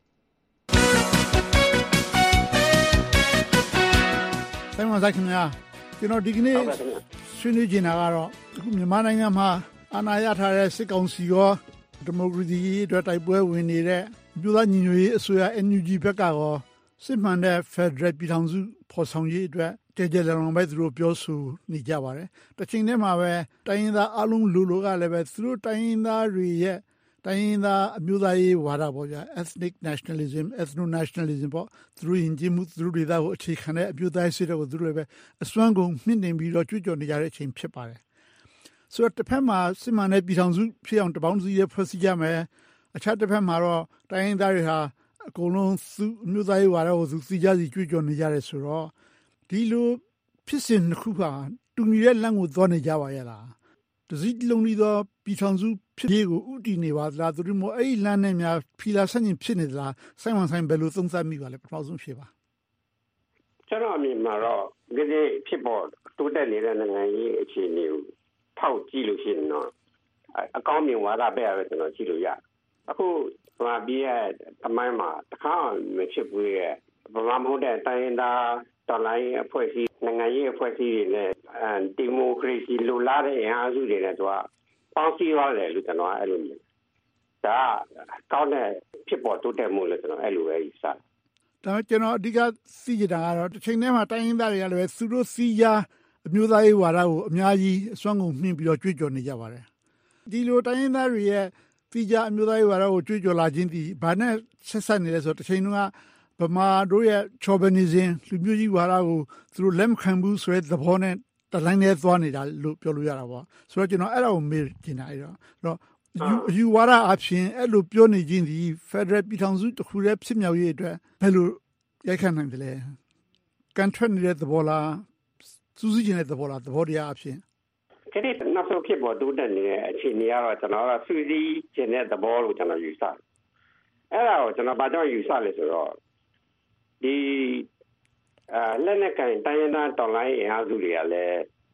ဆိုင်မဆိုင်ခင်ဗျာကျွန်တော်ဒီကနေ့ဆွေးနွေးချင်တာကတော့အခုမြန်မာနိုင်ငံမှာအာဏာရထားတဲ့စစ်ကောင်စီရောဒီမိုကရေစီအတွက်တိုက်ပွဲဝင်နေတဲ့ပြည်သားညီညွတ်ရေးအစိုးရ NUG ဘက်ကရောစစ်မှန်တဲ့ Federal ပြည်ထောင်စုဖော်ဆောင်ရေးအတွက်ကြဲကြဲလောင်လောင်ပဲသူတို့ပြောဆိုနေကြပါတယ်။တစ်ချိန်တည်းမှာပဲတိုင်းရင်းသားအလုံးလူလိုကလည်းပဲသူတို့တိုင်းရင်းသားတွေရဲ့တိုင်းရင်းသားအမျိုးသားရေးဝါဒပေါ့ဗျာ ethnic nationalism ethno nationalism ပေါ့သူတို့ယဉ်ကျေးမှုသူတို့ဒေသကိုအခြေခံတဲ့အမျိုးသားရေးတွေကိုသူတို့လည်းပဲအစွမ်းကုန်မြင့်တင်ပြီးတော့ကြွကြော်နေကြတဲ့အချိန်ဖြစ်ပါတယ်ဆိုတော့တစ်ဖက်မှာစစ်မှန်တဲ့ပြည်ထောင်စုဖြစ်အောင်တပေါင်းစီရဲ့ဖွဲ့စည်းကြမယ်အခြားတစ်ဖက်မှာတော့တိုင်းရင်းသားတွေဟာအကုန်လုံးသူအမျိုးသားရေးဝါဒကိုသူစီကြစီကြွကြော်နေကြတယ်ဆိုတော့ဒီလိုဖြစ်စဉ်တစ်ခုဟာတူညီတဲ့လမ်းကိုသွားနေကြပါရဲ့လားတစည်းလုံးပြီးတော့ပြည်ထောင်စုဖြစ်ရေးကိုဥတည်နေပါသလားသူတို့မျိုးအဲ့ဒီလမ်းနဲ့များဖီလာဆန့်ကျင်ဖြစ်နေသလားဆိုင်းဝန်ဆိုင်ဘယ်လိုသုံးသပ်မိပါလဲပထမဆုံးဖြစ်ပါကျွန်တော်အမြင်မှာတော့ဒီဖြစ်ပေါ်တိုးတက်နေတဲ့နိုင်ငံရေးအခြေအနေကိုထောက်ကြည့်လို့ရှိရင်တော့အကောင်းမြင်ဝါဒပဲရပဲကျွန်တော်ကြည့်လို့ရအခုဗမာပြည်ရဲ့တမိုင်းမှာတခါမဖြစ်ဘူးရဲ့ဗမာမဟုတ်တဲ့တိုင်းရင်းသားတော်လှန်ရေးအဖွဲ့အစည်းနိုင်ငံရေးအဖွဲ့အစည်းတွေနဲ့ဒီမိုကရေစီလိုလားတဲ့အင်အားစုတွေနဲ့သူကပေါင်းစည်းရတယ်လို့ကျွန်တော်အဲ့လိုမြင်ဒါကောင်းတဲ့ဖြစ်ပေါ်တိုးတက်မှုလို့ကျွန်တော်အဲ့လိုပဲယူဆဒါကျွန်တော်အဓိကသိကြတာကတော့တစ်ချိန်တည်းမှာတိုင်းရင်းသားတွေကလည်းသူတို့စီးရားအမျိုးသားရေးဝါဒကိုအများကြီးအစွမ်းကုန်မြင့်ပြီးတော့ကြွေးကြော်နေကြပါတယ်ဒီလိုတိုင်းရင်းသားတွေရဲ့စီးရားအမျိုးသားရေးဝါဒကိုကြွေးကြော်လာခြင်းဒီဘာနဲ့ဆက်ဆက်နေလဲဆိုတော့တစ်ချိန်တုန်းကဗမာတို့ရဲ့ chauvinism လူမျိုးကြီးဝါဒကိုသူတို့လက်မခံဘူးဆိုတဲ့သဘောနဲ့တလိုင်းနဲ့သွားနေတာလို့ပြောလို့ရတာပေါ့ဆိုတော့ကျွန်တော်အဲ့ဒါကိုမေးချင်တာအဲ့တော့အယူဝါဒအဖြစ်အဲ့လိုပြောနေခြင်းဒီ Federal ပြည်ထောင်စုတစ်ခုတည်းဖြစ်မြောက်ရေးအတွက်ဘယ်လိုရိုက်ခတ်နိုင်တယ်လဲကန်ထရက်နေတဲ့သဘောလားစူးစီးနေတဲ့သဘောလားသဘောတရားအဖြစ်ဒီနောက်ဆုံးဖြစ်ပေါ်တိုးတက်နေတဲ့အခြေအနေကတော့ကျွန်တော်ကစူးစီးနေတဲ့သဘောလို့ကျွန်တော်ယူဆတယ်အဲ့ဒါကိုကျွန်တော်ဘာကြောင့်ယူဆလဲဆိုတော့ဒီလက်နက်ကန်တိုင်းရင်းသားတော်လိုင်းအင်အားစုတွေကလည်း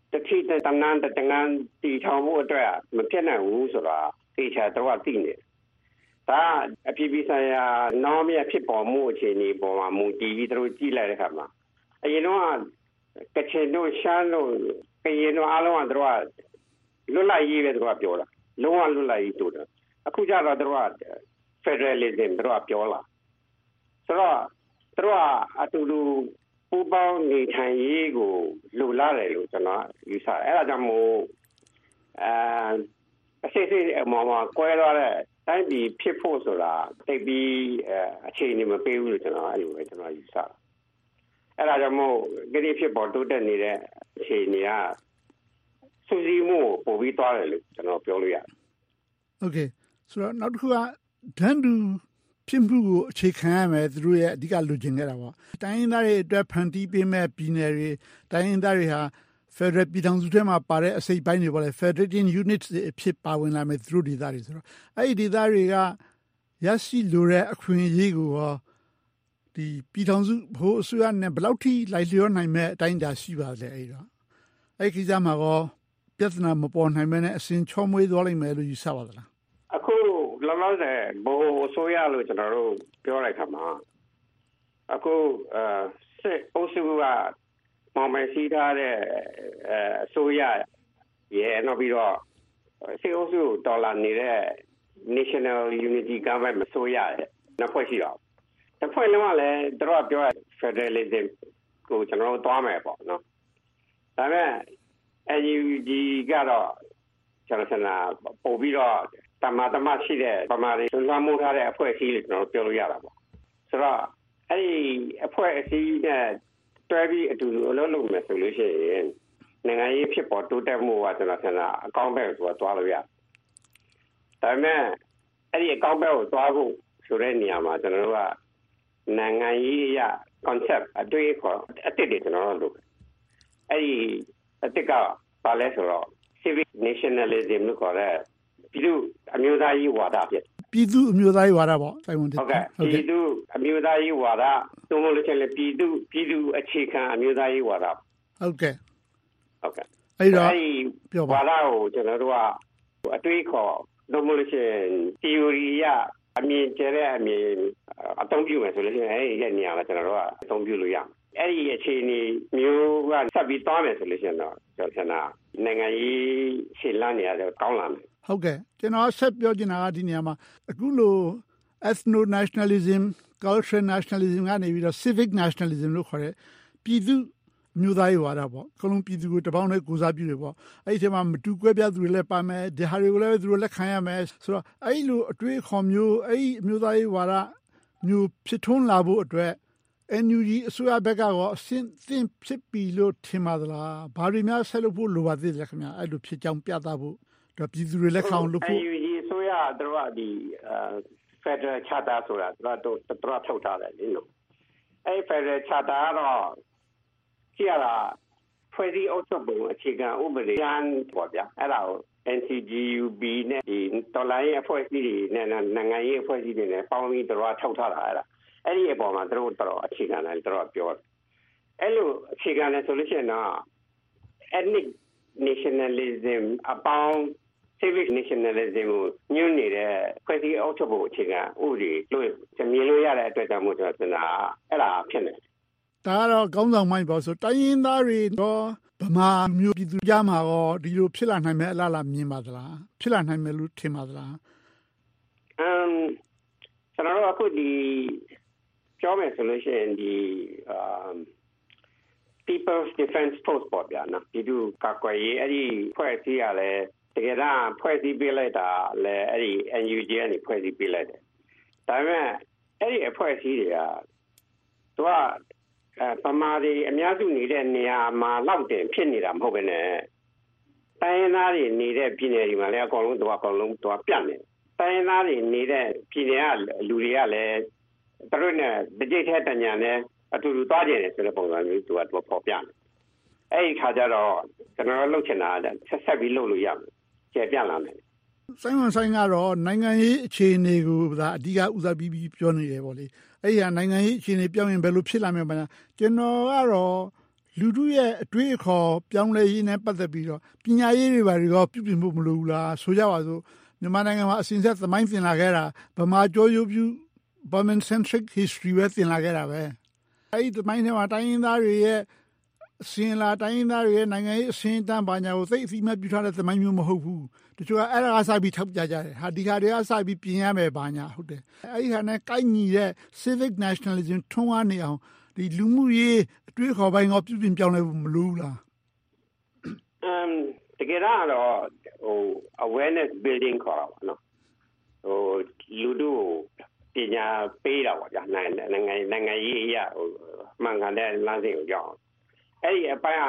တတိတနန်းတငန်းတီထောင်မှုအတွက်မဖြစ်နိုင်ဘူးဆိုတာသိချာတော့သိနေဒါအပြည်ပြည်ဆိုင်ရာနောက်မြဖြစ်ပေါ်မှုအခြေအနေပေါ်မှာမူတည်ပြီးတို့ကြည့်လိုက်တဲ့အခါမှာအရင်တော့ကချင်တို့ရှမ်းတို့ကရင်တို့အားလုံးကတို့လွတ်လပ်ရေးပဲတို့ပြောတာလုံးဝလွတ်လပ်ရေးတို့အခုကျတော့တို့Federalism တို့ပြောလာဆိုတော့တို့အတူတူပူပေါင်းနေထိုင်ရေးကိုလိုလားတယ်လို့ကျွန်တော်ယူဆတယ်အဲ့ဒါကြောင့်မို့အစစ်မှာကွဲသွားတဲ့တိုင်းပြည်ဖြစ်ဖို့ဆိုတာတိတ်ပြီးအခြေအနေမပေးဘူးလို့ကျွန်တော်အဲ့လိုပဲကျွန်တော်ယူဆတယ်အဲ့ဒါကြောင့်မို့ကြည့်ဖြစ်ပေါ်တိုးတက်နေတဲ့အခြေအနေကစူးစီးမှုပိုပြီးသွားတယ်လို့ကျွန်တော်ပြောလို့ရတယ်။ Okay ဆိုတော့နောက်တစ်ခုကဒန်ဒူဖြစ်မှုကိုအခြေခံရမယ်သူတို့ရဲ့အဓိကလိုချင်ခဲ့တာပေါ့။တိုင်းရင်းသားတွေအတွက်ဖန်တီးပေးမဲ့ပြည်နယ်တွေတိုင်းရင်းသားတွေဟာ Federal ပြည်ထောင်စုထဲမှာပါတဲ့အစိပ်ပိုင်းတွေပေါ့လေ Federating Units အဖြစ်ပါဝင်လာမယ်သူတို့ဒေသတွေဆိုတော့အဲ့ဒီဒေသတွေကရရှိလိုတဲ့အခွင့်အရေးကိုဒီပြည်ထောင်စုဘိုးအစိုးရနဲ့ဘယ်လောက်ထိလိုက်လျောနိုင်မဲ့အတိုင်းအတာရှိပါလဲအဲ့တော့အဲ့ကိစ္စမှာပြဿနာမပေါ်နိုင်မဲ့နဲ့အစဉ်ချောမွေးသွားလိမ့်မယ်လို့ယူဆပါသလားအခုလောလောဆယ်ဘိုးအစိုးရလို့ကျွန်တော်တို့ပြောလိုက်ခါမှာအခုစစ်အုပ်စုကမောင်မယ်စီးထားတဲ့အစိုးရရဲ့နောက်ပြီးတော့စစ်အုပ်စုဒေါ်လာနေတဲ့ National Unity Government မစိုးရရဲ့နှစ်ဖွဲ့ရှိတော့တစ်ဖွဲ့လုံးကလည်းတို့ပြော Federalism ကိုကျွန်တော်တို့သွားမယ်ပေါ့နော်ဒါပေမဲ့ NUG ကတော့ကျွန်တော်ဆန္ဒပို့ပြီးတော့တမရှိတဲ့ပမာတွေလွှမ်းမိုးထားတဲ့အဖွဲ့အစည်းတွေကျွန်တော်ပြောလို့ရတာပေါ့ဆိုတော့အဲ့ဒီအဖွဲ့အစည်းနဲ့တွဲပြီးအတူတူအလုပ်လုပ်မယ်ဆိုလို့ရှိရင်နိုင်ငံရေးဖြစ်ပေါ်တိုးတက်မှုကကျွန်တော်ဆန္ဒအကောင့်ဘက်ကိုသွားလို့ရဒါပေမဲ့အဲ့ဒီအကောင့်ဘက်ကိုသွားဖို့ဆိုတဲ့နေရာမှာကျွန်တော်တို့ကနိုင်ငံရေးအရ concept အတွေ့အခေါ်အတိတ်တွေကျွန်တော်တို့လုပ်အဲ့ဒီအတိတ်ကပါလဲဆိုတော့ civic nationalism လို့ခေါ်တဲ့ပြည်သူအမျိုးသားရေးဝါဒဖြစ်ပြည်သူအမျိုးသားရေးဝါဒပေါ့စိုင်းဝန်ဟုတ်ကဲ့ပြည်သူအမျိုးသားရေးဝါဒသို့မဟုတ်လို့ရှိရင်ပြည်သူအခြေခံအမျိုးသားရေးဝါဒဟုတ်ကဲ့အဲ့တော့ပြောပါဝါဒကိုကျွန်တော်တို့ကအတွေးခေါ်သို့မဟုတ်လို့ရှိရင် theory ရအမြင်ကျတဲ့အမြင်အသုံးပြုမယ်ဆိုလို့ရှိရင်အဲ့ဒီနေရာမှာကျွန်တော်တို့ကအသုံးပြုလို့ရအဲ့ဒီအခြေအနေမျိုးကဆက်ပြီးသွားမယ်ဆိုလို့ရှိရင်တော့ကျွန်တော်နိုင်ငံရေးရှေ့လမ်းနေရာတော့ကောင်းလာမယ်ဟုတ်ကဲ့ကျွန်တော်ဆက်ပြောချင်တာကဒီနေရာမှာအခုလို ethno nationalism cultural nationalism ကနေပြီးတော့ civic nationalism လို့ခေါ်တဲ့ပြည်သူမျိုးသားရေးဝါဒပေါ့ကလုံးပြည်သူကိုတပေါင်းနဲ့ကိုစားပြုတယ်ပေါ့အဲ့ဒီထဲမှာမတူကွဲပြားသူတွေလည်းပါမယ်ဒီဟာတွေကိုလည်းသူတို့လက်ခံရမယ်ဆိုတော့အဲ့ဒီလိုအတွေ့အခေါ်မျိုးအဲ့ဒီမျိုးသားရေးဝါဒမျိုးဖြစ်ထွန်းလာဖို့အတွက် NUG အစိုးရဘက်ကရောအဆင့်သင့်ဖြစ်ပြီလို့ထင်ပါသလားဘာတွေများဆက်လုပ်ဖို့လိုပါသေးတယ်ခင်ဗျာအဲ့လိုဖြစ်ကြောင်းပြသဖို့တော့ပြည်သူတွေလက်ခံလို့ဖို့ NUG အစိုးရတို့ကဒီ Federal Charter ဆိုတာတို့ထုတ်ထားတယ်လေနော်အဲ့ Federal Charter ကတော့ကြည့်ရတာဖွဲ့စည်းအုပ်ချုပ်ပုံအခြေခံဥပဒေကျမ်းပေါ့ဗျာအဲ့ဒါကို NCGUB နဲ့ဒီတော်လိုင်းအဖွဲ့အစည်းတွေနဲ့နိုင်ငံရေးအဖွဲ့အစည်းတွေနဲ့ပေါင်းပြီးတို့ထုတ်ထားတာအဲ့ဒီအပေါ်မှာတို့တော့အခြေခံတယ်တို့ပြောတယ်အဲ့လိုအခြေခံတယ်ဆိုလို့ရှိရင်တော့ ethnic nationalism အပေါင်း civic nationalism ကိုညွှန်းနေတဲ့ဖွဲ့စည်းအုပ်ချုပ်ပုံအခြေခံဥပဒေလို့မြင်လို့ရတဲ့အတွက်ကြောင့်မို့ကျွန်တော်တင်တာအဲ့ဒါဖြစ်နေဒါကတော့ကောင်းဆောင်မိုင်းပေါ့ဆိုတိုင်းရင်းသားတွေတော့ဗမာမျိုးပြည်သူကြားမှာရောဒီလိုဖြစ်လာနိုင်မဲ့အလားအလာမြင်ပါသလားဖြစ်လာနိုင်မယ်လို့ထင်ပါသလားကျွန်တော်တို့အခုဒီပြောမယ်ဆိုလို့ရှိရင်ဒီPeople's Defense Force ပေါ့ဗျာနော်ဒီသူကာကွယ်ရေးအဲ့ဒီဖွဲ့စည်းရလဲတကယ်တော့ဖွဲ့စည်းပေးလိုက်တာလဲအဲ့ဒီ NUG ကနေဖွဲ့စည်းပေးလိုက်တယ်ဒါပေမဲ့အဲ့ဒီအဖွဲ့အစည်းတွေကသူကပမာတွေအများစုနေတဲ့နေရာမှာလောက်တင်ဖြစ်နေတာမဟုတ်ဘဲနဲ့တိုင်းရင်းသားတွေနေတဲ့ပြည်နယ်တွေမှာလည်းအကုန်လုံးပြတ်နေတိုင်းရင်းသားတွေနေတဲ့ပြည်နယ်ကလူတွေကလည်းသူတို့နဲ့တကြိတ်ထဲတညာနဲ့အတူတူသွားကြတယ်ဆိုတဲ့ပုံစံမျိုးသူကပေါ်ပြတယ်အဲ့ဒီခါကျတော့ကျွန်တော်တို့လှုပ်ချင်တာဆက်ပြီးလှုပ်လို့ရမယ်ကျေပြလာမယ်စိုင်းဝန်ဆိုင်ကတော့နိုင်ငံရေးအခြေအနေကိုဒါအဓိကဦးစားပြီးပြောနေတယ်ပေါ့လေအဲ့ဒီနိုင်ငံရေးအခြေအနေပြောင်းရင်ဘယ်လိုဖြစ်လာမလဲပါကျွန်တော်ကတော့လူထုရဲ့အတွေးအခေါ်ပြောင်းလဲရေးနဲ့ပတ်သက်ပြီးတော့ပညာရေးတွေဘာတွေရောပြုပြင်ဖို့မလိုဘူးလားဆိုကြပါစို့မြန်မာနိုင်ငံမှာအစဉ်ဆက်သမိုင်းသင်လာခဲ့တာဗမာကြောရိုးပြု Burman centric history ပဲသင်လာခဲ့တာပဲအဲဒီသမိုင်းထဲမှာတိုင်းရင်းသားတွေရဲ့အစဉ်လာတိုင်းရင်းသားတွေရဲ့နိုင်ငံရေးအစဉ်အတန်းဘာညာကိုသိအသိမှတ်ပြုထားတဲ့သမိုင်းမျိုးမဟုတ်ဘူးတချို့ကအဲ့ဒါကစပြီးထောက်ပြကြတယ်ဟာဒီခါတွေကစပြီးပြင်ရမယ်ဘာညာဟုတ်တယ်အဲ့ဒီခါနဲ့ကိုက်ညီတဲ့ civic nationalism ထွန်းကားနေအောင်ဒီလူမှုရေးအတွေ့အခေါ်ပိုင်းကပြုပြင်ပြောင်းလဲဖို့မလိုဘူးလားတကယ်တော့awareness building ခေါ်တာပေါ့နော်လူတို့ပညာပေးတာပေါ့ဗျာနိုင်ငံရေးအရာမှန်ကန်တဲ့လမ်းစဉ်ကိုကြောင်းအဲ့ဒီအပိုင်းက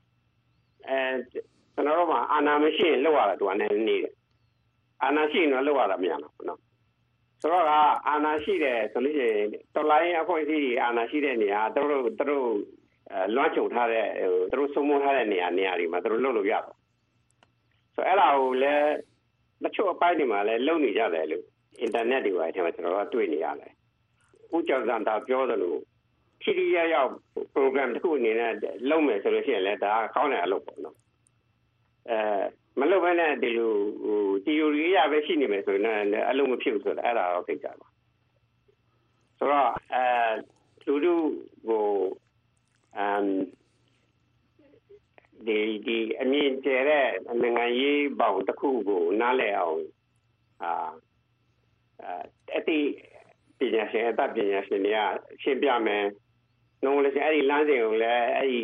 ကျွန်တော်တို့မှာအာဏာမရှိရင်လောက်ရတာသူကလည်းနေတယ်အာဏာရှိရင်တော့လောက်ရတာမရတော့ဘူးနော်ဆိုတော့အာဏာရှိတယ်ဆိုလို့ရှိရင်တော်လိုင်းအဖွဲ့အစည်းအာဏာရှိတဲ့နေရာသူတို့လွှမ်းခြုံထားတဲ့သူတို့စုံမထားတဲ့နေရာတွေမှာသူတို့လုပ်လို့ရတော့ဆိုအဲ့ဒါကိုလည်းတချို့အပိုင်းတွေမှာလည်းလုပ်နေကြတယ်လို့အင်တာနက်တွေပိုင်းထဲမှာကျွန်တော်တို့တွေ့နေရတယ်ဦးကျော်စံတာပြောသလိုထိထိရောက် program တစ်ခုအနေနဲ့လုပ်မယ်ဆိုလို့ရှိရင်လည်းဒါကောင်းတဲ့အလုပ်ပေါ့နော်မလုပ်ဘဲနဲ့ဒီလိုtheory အရပဲရှိနေမယ်ဆိုရင်အလုပ်မဖြစ်ဘူးဆိုတာအဲ့ဒါတော့သိကြပါဆိုတော့လူတို့ကိုဒီအမြင့်ကျဲတဲ့နိုင်ငံရေးပေါင်းတစ်ခုကိုနားလည်အောင်အတိပညာရှင်အတတ်ပညာရှင်တွေကရှင်းပြမယ်။နှုံးလည်းအဲ့ဒီလမ်းစဉ်ကိုလည်းအဲ့ဒီ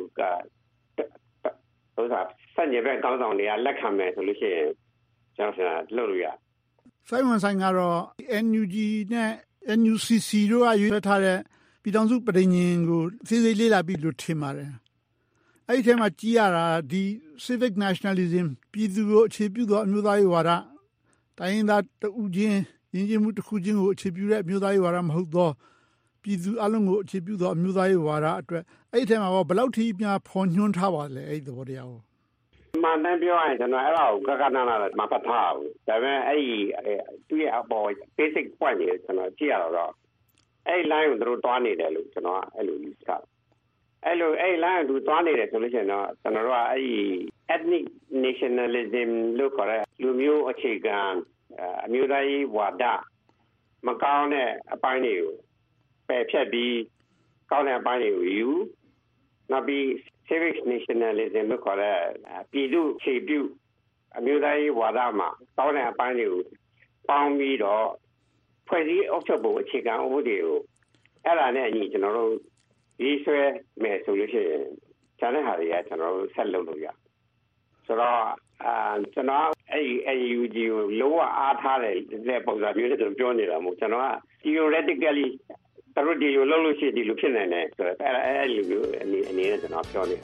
စัญญาဘက်ကောင်းဆောင်တွေကလက်ခံမယ်ဆိုလို့ရှိရင်ကျွန်တော်လုပ်လို့ရ။စိုင်းဝန်ဆိုင်ကတော့ NUG နဲ့ NUCC တို့ကရွေးထားတဲ့ပြည်ထောင်စုပဋိညာဉ်ကိုသိသိလေးလာပြီးလို့ထင်ပါတယ်။အဲ့ဒီထဲမှာကြည်ရတာဒီ civic nationalism ပြည်သူကိုအခြေပြုသောအမျိုးသားရေးဝါဒတိုင်းရင်းသားတဦးချင်းယဉ်ကျေးမှုတစ်ခုချင်းကိုအခြေပြုတဲ့အမျိုးသားရေးဝါဒမဟုတ်သောပြည်သူအလုံးကိုအခြေပြုသောအမျိုးသားရေးဝါဒအတွက်အဲ့ဒီထဲမှာဘယ်လောက်ထိများဖော်ညွှန်းထားပါလဲအဲ့ဒီသဘောတရားကိုမှန်တယ်ပြောရင်ကျွန်တော်အဲ့ဒါကိုကနာမပတ်ထားဘူးဒါပေမဲ့အဲ့ဒီသူ့ရဲ့အပေါ် basic point တွေကျွန်တော်ကြည့်ရတော့အဲ့ line ကိုသူတို့တွားနေတယ်လို့ကျွန်တော်အဲ့လိုယူဆတယ်အဲ့လိုအဲ့ line ကိုသူတွားနေတယ်ဆိုလို့ရှိရင်တော့ကျွန်တော်တို့ကအဲ့ဒီ ethnic nationalism လို့ခေါ်တဲ့လူမျိုးအခြေခံအမျိုးသားရေးဝါဒမကောင်းတဲ့အပိုင်းတွေကိုပယ်ဖြတ်ပြီးကောင်းတဲ့အပိုင်းတွေကိုယူနောက်ပြီး civic nationalism လို့ခေါ်တဲ့ပြည်သူ့ခြေပြုအမျိုးသားရေးဝါဒမှာကောင်းတဲ့အပိုင်းတွေကိုပေါင်းပြီးတော့ဖွဲ့စည်းအုပ်ချုပ်ပုံအခြေခံဥပဒေကိုအဲ့ဒါနဲ့အညီကျွန်တော်တို့ရေးဆွဲမယ်ဆိုလို့ရှိရင်ကျန်တဲ့ဟာတွေကကျွန်တော်တို့ဆက်လုပ်လို့ရဆိုတော့ကျွန်တော်အဲ့ဒီ UG ကိုလောအားထားတဲ့ပုံစံမျိုးနဲ့ကျွန်တော်ပြောနေတာမဟုတ်ကျွန်တော်က theoretically သူတို့ဒီလိုလုပ်လို့ရှိရင်ဒီလိုဖြစ်နိုင်တယ်ဆိုတော့အဲ့လိုမျိုးအနေနဲ့ကျွန်တော်ပြောနေ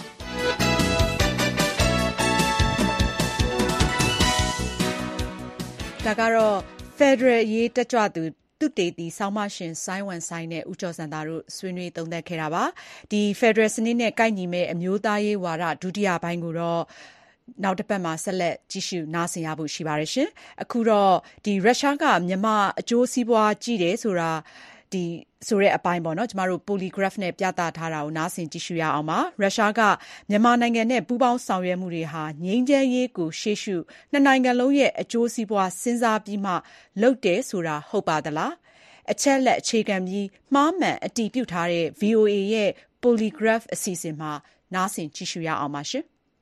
ဒါကတော့ Federal ရေးတက်ကြွသူသုတေသီဆောင်းမရှင်ဆိုင်းဝန်ဆိုင်နဲ့ဦးကျော်စံသာတို့ဆွေးနွေးသုံးသပ်ခဲ့တာပါဒီ Federal စနစ်နဲ့ကိုက်ညီမဲ့အမျိုးသားရေးဝါဒဒုတိယပိုင်းကိုတော့နောက်တစ်ပတ်မှာဆက်လက်ကြည့်ရှုနားဆင်ရဖို့ရှိပါတယ်ရှင်အခုတော့ဒီရုရှားကမြန်မာအကျိုးစီးပွားကြည့်တယ်ဆိုတာဒီဆိုတဲ့အပိုင်းပေါ့နော်ကျမတို့ polygraph နဲ့ပြသထားတာကိုနားဆင်ကြည့်ရှုရအောင်ပါရုရှားကမြန်မာနိုင်ငံနဲ့ပူးပေါင်းဆောင်ရွက်မှုတွေဟာငြိမ်းချမ်းရေးကိုရှေ့ရှုနှစ်နိုင်ငံလုံးရဲ့အကျိုးစီးပွားစဉ်းစားပြီးမှလုပ်တယ်ဆိုတာဟုတ်ပါသလားအချက်လက်အခြေခံပြီးမှားမှန်အတည်ပြုထားတဲ့ VOA ရဲ့ polygraph အစီအစဉ်မှာနားဆင်ကြည့်ရှုရအောင်ပါရှင်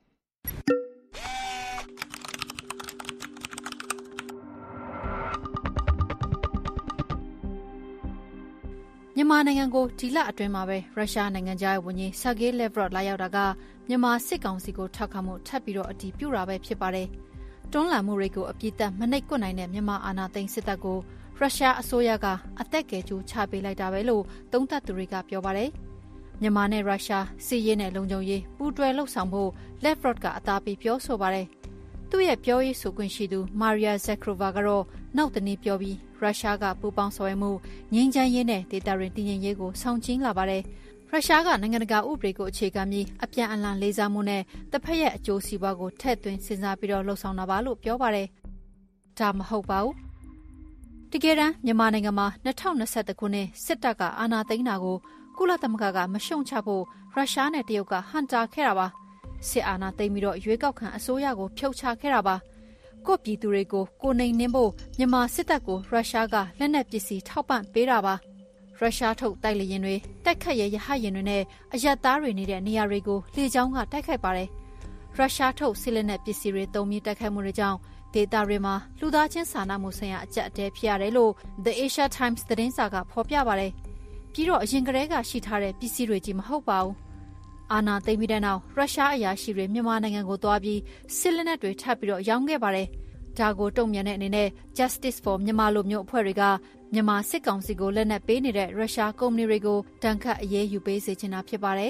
မြန်မာနိုင်ငံကိုဒီလအတွင်းမှာပဲရုရှားနိုင်ငံသားရဲ့ဝန်ကြီးဆာဂေးလက်ဗရော့လာရောက်တာကမြန်မာစစ်ကောင်စီကိုထောက်ခံမှုထပ်ပြီးတော့အတည်ပြုတာပဲဖြစ်ပါတယ်။တွန်းလှန်မှုတွေကိုအပြစ်သက်မနှိပ်ကွပ်နိုင်တဲ့မြန်မာအာဏာသိမ်းစစ်တပ်ကိုရုရှားအစိုးရကအသက်ကယ်ကျိုးချပေးလိုက်တာပဲလို့သုံးသပ်သူတွေကပြောပါတယ်။မြန်မာနဲ့ရုရှားစစ်ရေးနဲ့လုံခြုံရေးပူးတွဲလှုပ်ဆောင်ဖို့လက်ဗရော့ကအသားပေးပြောဆိုပါတယ်။သူ့ရဲ့ပြောရေးဆိုခွင့်ရှိသူမာရီယာဇက်ခရိုဗာကတော့နောက်တနေ့ပြောပြီးရုရှားကပူးပေါင်းဆောင်ရွက်မှုငြိမ်းချမ်းရေးနဲ့ဒေသတွင်းတည်ငြိမ်ရေးကိုဆောင်ကျဉ်လာပါတယ်။ရုရှားကနိုင်ငံတကာဥပဒေကိုအခြေခံပြီးအပြန်အလှန်လေးစားမှုနဲ့တစ်ဖက်ရဲ့အကျိုးစီးပွားကိုထည့်သွင်းစဉ်းစားပြီးတော့လှုံ့ဆော်တာပါလို့ပြောပါတယ်။ဒါမဟုတ်ပါဘူး။တကယ်တမ်းမြန်မာနိုင်ငံမှာ2021ခုနှစ်စစ်တပ်ကအာဏာသိမ်းတာကိုကုလသမဂ္ဂကမရှုံချဖို့ရုရှားနဲ့တရုတ်ကဟန်တာခဲ့တာပါစစ်အာဏာသိမ်းပြီးတော့ရွေးကောက်ခံအစိုးရကိုဖြုတ်ချခဲ့တာပါကိုပြည်သူတွေကိုကိုနှိမ်နင်းဖို့မြန်မာစစ်တပ်ကိုရုရှားကလက်နက်ပစ္စည်းထောက်ပံ့ပေးတာပါရုရှားထုတ်တိုက်လေယာဉ်တွေတိုက်ခတ်ရဲရဟတ်ယာဉ်တွေနဲ့အရက်သားတွေနေတဲ့နေရာတွေကိုလေကြောင်းကတိုက်ခိုက်ပါတယ်ရုရှားထုတ်စစ်လက်နက်ပစ္စည်းတွေသုံးပြီးတိုက်ခိုက်မှုတွေကြောင့်ဒေသတွေမှာလူသားချင်းစာနာမှုဆိုင်ရာအကျပ်အတည်းဖြစ်ရတယ်လို့ The Asia Times သတင်းစာကဖော်ပြပါတယ်ပြီးတော့အရင်ကတည်းကရှိထားတဲ့ပစ္စည်းတွေကြီးမဟုတ်ပါဘူးအာဏာသိမ်းပြီးတဲ့နောက်ရုရှားအရာရှိတွေမြန်မာနိုင်ငံကိုသွားပြီးစစ်လက်နက်တွေထပ်ပြီးတော့ရောင်းခဲ့ပါတယ်ဒါကိုတုံ့ပြန်တဲ့အနေနဲ့ Justice for မြန်မာလိုမျိုးအဖွဲ့တွေကမြန်မာစစ်ကောင်စီကိုလက်နက်ပေးနေတဲ့ရုရှားကုမ္ပဏီတွေကိုတန်ခတ်အရေးယူပေးစေချင်တာဖြစ်ပါတယ်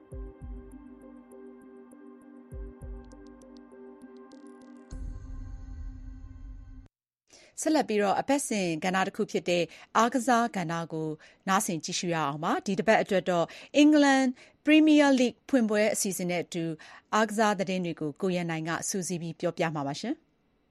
ဆက်လက်ပြီးတော့အပတ်စဉ်ကဏ္ဍတစ်ခုဖြစ်တဲ့အားကစားကဏ္ဍကိုနားဆင်ကြည့်ရှုရအောင်ပါဒီတစ်ပတ်အတွက်တော့အင်္ဂလန်ပရီးမီးယားလိဂ်ဖွင့်ပွဲအစီအစဉ်နဲ့အတူအားကစားသတင်းတွေကိုကိုရန်နိုင်ကစူးစီးပြီးပြောပြမှာပါရှင်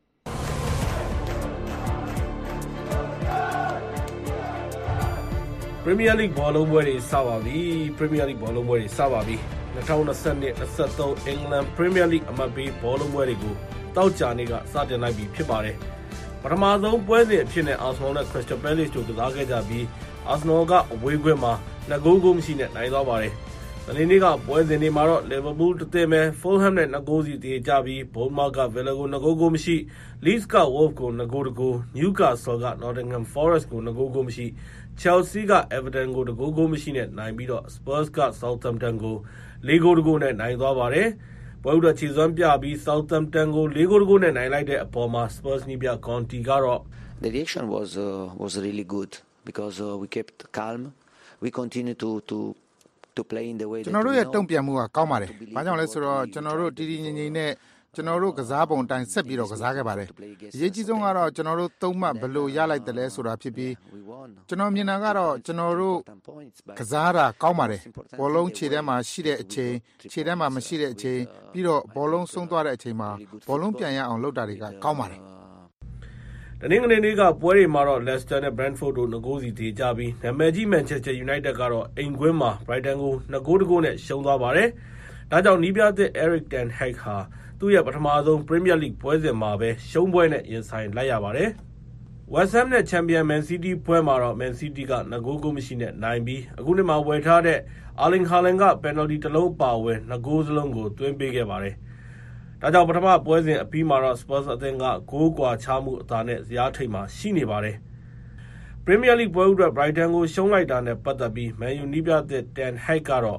ပရီးမီးယားလိဂ်ဘောလုံးပွဲတွေစပါပြီပရီးမီးယားလိဂ်ဘောလုံးပွဲတွေစပါပြီ2022-23အင်္ဂလန်ပရီးမီးယားလိဂ်အမှတ်ပေးဘောလုံးပွဲတွေကိုတောက်ကြနေ့ကစတင်လိုက်ပြီဖြစ်ပါတယ်ပထမဆုံးပွဲစဉ်အဖြစ်နဲ့အာဆနယ်နဲ့ခရစ္စတယ်ပဲလေ့စ်တို့ကစားခဲ့ကြပြီးအာဆနယ်ကအဝေးခွဲမှာ2ဂိုးကိုမရှိနဲ့နိုင်သွားပါတယ်။ဒီနေ့ကပွဲစဉ်တွေမှာတော့လီဗာပူးတစ်သင်းပဲဖူလ်ဟမ်နဲ့2ဂိုးစီတည်ကြပြီးဘုန်းမားကဗီလာကို2ဂိုးကိုမရှိလီဒ်စ်ကဝေါ့ဖ်ကို2ဂိုးတကူနျူကာဆယ်ကနော်တင်ဂမ်ဖောရက်စ်ကို2ဂိုးကိုမရှိချယ်လ်ဆီကအဲဗာတန်ကို2ဂိုးကိုမရှိနဲ့နိုင်ပြီးတော့စပါးစ်ကဆောက်သမ်တန်ကို4ဂိုးတကူနဲ့နိုင်သွားပါတယ်။ပွဲဥဒချီစွမ်းပြပြီး Southampton ကို4ဂိုးတကူနဲ့နိုင်လိုက်တဲ့အပေါ်မှာ Spurs နီးပြ Conte ကတော့ The reaction was really good because we kept calm. We continue to play in the way ကျွန်တော်တို့ရဲ့တုံ့ပြန်မှုကကောင်းပါတယ်။ဘာကြောင့်လဲဆိုတော့ကျွန်တော်တို့တည်တည်ငြိမ်ငြိမ်နဲ့ကျွန်တော်တို့ကစားပုံတိုင်းဆက်ပြီးတော့ကစားခဲ့ပါတယ်။အရေးကြီးဆုံးကတော့ကျွန်တော်တို့3မှတ်ဘယ်လိုရလိုက်တယ်လဲဆိုတာဖြစ်ပြီးကျွန်တော်မြင်တာကတော့ကျွန်တော်တို့ကစားတာကောင်းပါတယ်။ဘောလုံးခြေထဲမှာရှိတဲ့အချိန်ခြေထဲမှာမရှိတဲ့အချိန်ပြီးတော့ဘောလုံးဆုံးသွားတဲ့အချိန်မှာဘောလုံးပြန်ရအောင်လုပ်တာတွေကကောင်းပါတယ်။တနင်္ဂနွေနေ့ကပွဲတွေမှာတော့ Leicester နဲ့ Brentford တို့2ဂိုးစီတည်ကြပြီးနာမည်ကြီး Manchester United ကတော့အိမ်ကွင်းမှာ Brighton ကို2ဂိုးတကူနဲ့ရှုံးသွားပါတယ်။ဒါကြောင့်နီးပြသစ် Erik ten Hag ဟာသူ့ရဲ့ပထမဆုံး Premier League ပွဲစဉ်မှာပဲရှုံးပွဲနဲ့ရင်ဆိုင်လိုက်ရပါတယ်။ West Ham နဲ့ချန်ပီယံ Man City ပွဲမှာတော့ Man City က2ဂိုးကိုမရှိနဲ့နိုင်ပြီးအခုနှစ်မှာဝယ်ထားတဲ့ Erling Haaland က penalty တစ်လုံးပါဝင်2ဂိုးစလုံးကိုသွင်းပေးခဲ့ပါတယ်။ဒါကြောင့်ပထမပွဲစဉ်အပြီးမှာတော့ Spurs အသင်းကဂိုးကွာခြားမှုအသာနဲ့ဇယားထိပ်မှာရှိနေပါတယ်။ Premier League ပွဲဥအတွက် Brighton ကိုရှုံးလိုက်တာနဲ့ပတ်သက်ပြီး Man U နီးပြသစ် Ten Hag ကတော့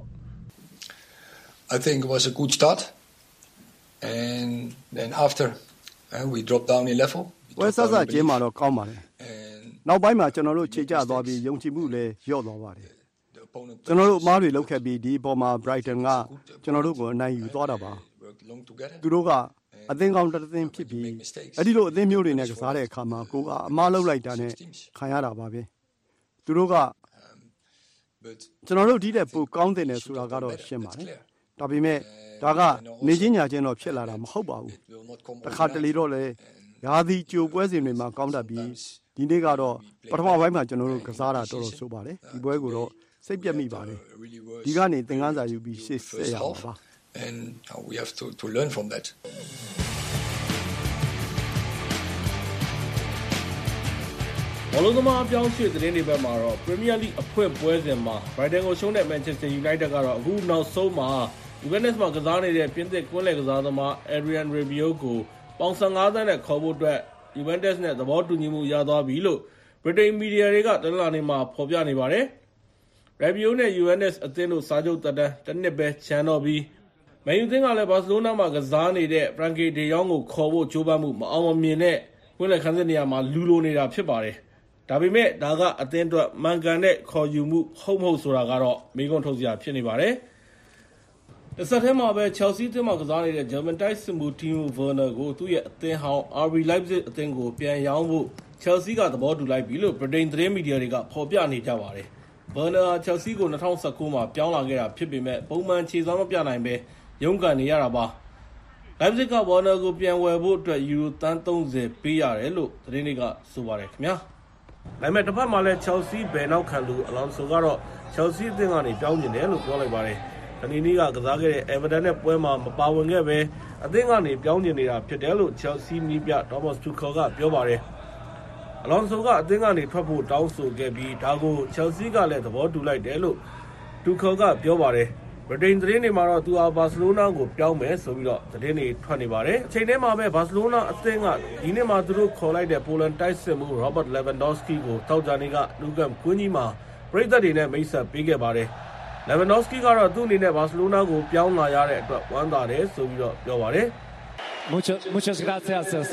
I think it was a good start and then after we dropped down a level ပွဲစစချင်းမှာတော့ကောင်းပါတယ်။နောက်ပိုင်းမှာကျွန်တော်တို့ခြေကျသွားပြီးယုံကြည်မှုလည်းလျော့သွားပါတယ်။ကျွန်တော်တို့အမားတွေလုပ်ခဲ့ပြီးဒီအပေါ်မှာ Brighton ကကျွန်တော်တို့ကိုအနိုင်ယူသွားတာပါ။သူတို့ကအသင်းကောင်းတစ်သင်းဖြစ်ပြီးအဲ့ဒီလိုအသင်းမျိုးတွေနဲ့ကစားတဲ့အခါမှာကိုကအမားလုပ်လိုက်တာနဲ့ခံရတာပါပဲ။သူတို့ကကျွန်တော်တို့ဒီတဲ့ပိုကောင်းတယ်ဆိုတာကတော့ရှင်းပါတယ်။ဒါပေမဲ့ဒါကနေချင်းညာချင်းတော့ဖြစ်လာတာမဟုတ်ပါဘူး။တစ်ခါတလေတော့လေရာသီကြိုပွဲစဉ်တွေမှာကောင်းတတ်ပြီးဒီနေ့ကတော့ပထမပိုင်းမှာကျွန်တော်တို့ကစားတာတော်တော်ဆိုးပါတယ်။ဒီပွဲကိုတော့စိတ်ပြတ်မိပါတယ်။ဒီကနေသင်ခန်းစာယူပြီးရှေ့ဆက်ရအောင်ပါ and we have to learn from that ဘောလုံးသမားအပြောင်းရွှေ့သတင်းတွေဘက်မှာတော့ Premier League အဖွဲ့ပွဲစဉ်မှာ Brighton ကိုရှုံးတဲ့ Manchester United ကတော့အခုနောက်ဆုံးမှာ Juventus မှာကစားနေတဲ့ပြင်သစ်ကွင်းလယ်ကစားသမား Adrien Rabiot ကိုပေါင်15သန်းနဲ့ခေါ်ဖို့အတွက် Juventus နဲ့သဘောတူညီမှုရသွားပြီလို့ Britain Media တွေကတနင်္လာနေ့မှာဖော်ပြနေပါတယ်။ Rabiot နဲ့ Juventus အသင်းတို့စာချုပ်သက်တမ်းတစ်နှစ်ပဲချန်တော့ပြီးMan U အသင်းကလည်း Barcelona မှာကစားနေတဲ့ Frenkie de Jong ကိုခေါ်ဖို့ကြိုးပမ်းမှုမအောင်မမြင်တဲ့ကွင်းလယ်ခန်းစစ်နေရာမှာလူလိုနေတာဖြစ်ပါတယ်။ဒါပေမဲ့ဒါကအသင်းအတွက်မှန်ကန်တဲ့ခေါ်ယူမှုဟုတ်မဟုတ်ဆိုတာကတော့မေးခွန်းထုတ်စရာဖြစ်နေပါတယ်။တစ်ဆက်တည်းမှာပဲ Chelsea အသင်းမှာကစားနေတဲ့ German တိုက်စစ်မှု Timo Werner ကိုသူ့ရဲ့အသင်းဟောင်း RB Leipzig အသင်းကိုပြန်ရောင်းဖို့ Chelsea ကသဘောတူလိုက်ပြီလို့ Britain သတင်းမီဒီယာတွေကဖော်ပြနေကြပါတယ်။ Werner ဟာ Chelsea ကို2019မှာပြောင်းလာခဲ့တာဖြစ်ပေမဲ့ပုံမှန်ခြေစွမ်းမပြနိုင်ပဲရုန်းကန်နေရတာပါ။ Leipzig က Werner ကိုပြန်ဝယ်ဖို့အတွက်ယူရိုသန်း30ပေးရတယ်လို့သတင်းတွေကဆိုပါတယ်ခင်ဗျာ။ဒါပေမဲ့တစ်ဖက်မှာလည်း Chelsea ဘယ်နောက်ခံလူ Alonso ကတော့ Chelsea အသင်းကနေပြောင်းကျင်တယ်လို့ပြောလိုက်ပါတယ်။ဒီနေ့ကစားခဲ့တဲ့ Everton နဲ့ပွဲမှာမပါဝင်ခဲ့ပဲအသင်းကနေပြောင်းကျင်နေတာဖြစ်တယ်လို့ Chelsea မီးပြ Thomas Tuchel ကပြောပါတယ်။ Alonso ကအသင်းကနေထွက်ဖို့တောင်းဆိုခဲ့ပြီးဒါကို Chelsea ကလည်းသဘောတူလိုက်တယ်လို့ Tuchel ကပြောပါတယ်။ ဗြိတိန်သတင်းတွေမှာတော့သူဟာဘာစီလိုနာကိုပြောင်းမယ်ဆိုပြီးတော့သတင်းတွေထွက်နေပါတယ်။အချိန်တည်းမှာပဲဘာစီလိုနာအသင်းကဒီနေ့မှာသူတို့ခေါ်လိုက်တဲ့ပိုလန်တိုက်စစ်မှု Robert Lewandowski ကိုတောက်ကြနေကလူကမ်ကွင်းကြီးမှာပရိသတ်တွေနဲ့မိတ်ဆက်ပေးခဲ့ပါတယ်။ Lewandowski ကတော့သူ့အနေနဲ့ဘာစီလိုနာကိုပြောင်းလာရတဲ့အတွက်ဝမ်းသာတယ်ဆိုပြီးတော့ပြောပါတယ်။ Muchas gracias.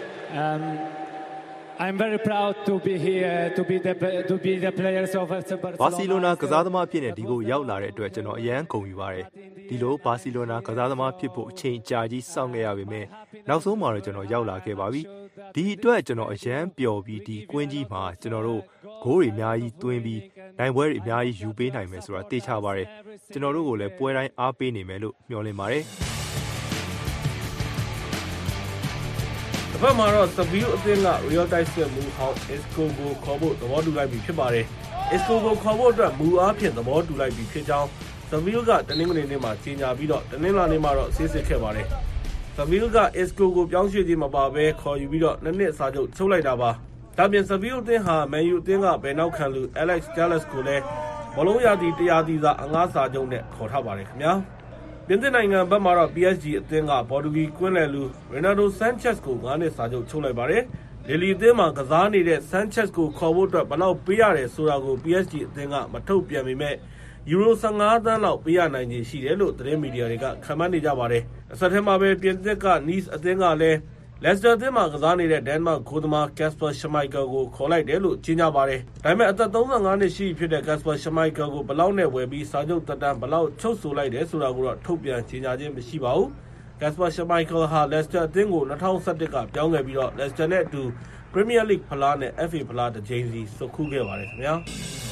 I'm very proud to be here to be the players of Barcelona. ဘာစီလိုနာကစားသမားဖြစ်နေဒီကိုရောက်လာတဲ့အတွက်ကျွန်တော်အယမ်းဂုဏ်ယူပါတယ်။ဒီလိုဘာစီလိုနာကစားသမားဖြစ်ဖို့အချိန်ကြာကြီးစောင့်ခဲ့ရပေမဲ့နောက်ဆုံးမှာတော့ကျွန်တော်ရောက်လာခဲ့ပါပြီ။ဒီအတွက်ကျွန်တော်အယမ်းပျော်ပြီးဒီကွင်းကြီးမှာကျွန်တော်တို့ဂိုးတွေအများကြီးသွင်းပြီးနိုင်ပွဲတွေအများကြီးယူပေးနိုင်မယ်ဆိုတာသိချပါတယ်။ကျွန်တော်တို့ကိုလည်းပွဲတိုင်းအားပေးနေမယ်လို့မျှော်လင့်ပါတယ်။ဘက်မှာတော့ Seville အသင်းက Real တိုက်စစ်မှုဟောင်း Isco ကိုခေါ်ဖို့သဘောတူလိုက်ပြီဖြစ်ပါတယ်။ Isco ကိုခေါ်ဖို့အတွက်မူအားဖြင့်သဘောတူလိုက်ပြီဖြစ်ကြောင်း Seville ကတနင်္ဂနွေနေ့မှာကြေညာပြီးတော့တနင်္လာနေ့မှာတော့ဆေးစစ်ခဲ့ပါတယ်။ Seville က Isco ကိုပြောင်းရွှေ့ခြင်းမပါဘဲခေါ်ယူပြီးတော့2နှစ်စာချုပ်ချုပ်လိုက်တာပါ။ဒါပြင် Seville အသင်းဟာ Man U အသင်းကဘယ်နောက်ခံလူ Alex Telles ကိုလည်းဘောလုံးရာသီ100သီးစားအငှားစာချုပ်နဲ့ခေါ်ထားပါတယ်ခင်ဗျာ။ပြင်သစ်နိုင်ငံဘက်မှာတော့ PSG အသင်းကပေါ်တူဂီကွင်းလယ်လူ Renato Sanchez ကို9နှစ်စာချုပ်ချုပ်လိုက်ပါတယ်။လီလီအသင်းမှာကစားနေတဲ့ Sanchez ကိုခေါ်ဖို့အတွက်ဘယ်လောက်ပေးရတယ်ဆိုတာကို PSG အသင်းကမထုတ်ပြန်ပေမဲ့ယူရို15သန်းလောက်ပေးရနိုင်ခြေရှိတယ်လို့သတင်းမီဒီယာတွေကခန့်မှန်းနေကြပါတယ်။အဆက်ထဲမှာပဲပြင်သစ်က Nice အသင်းကလည်း Leicester အသင်းမှာကစားနေတဲ့ Denmark ဂိုးသမား Kasper Schmeichel ကိုခေါ်လိုက်တယ်လို့ကြေညာပါတယ်။ဒါပေမဲ့အသက်35နှစ်ရှိဖြစ်တဲ့ Kasper Schmeichel ကိုဘယ်လောက်နဲ့ဝယ်ပြီးစာချုပ်သက်တမ်းဘယ်လောက်ချုပ်ဆိုလိုက်တယ်ဆိုတာကိုတော့ထုတ်ပြန်ကြေညာခြင်းမရှိပါဘူး။ Kasper Schmeichel ဟာ Leicester အသင်းကို2011ကပြောင်းခဲ့ပြီးတော့ Leicester နဲ့အတူ Premier League ဖလားနဲ့ FA ဖလားတစ်ကြိမ်စီဆွတ်ခူးခဲ့ပါတယ်ခင်ဗျာ။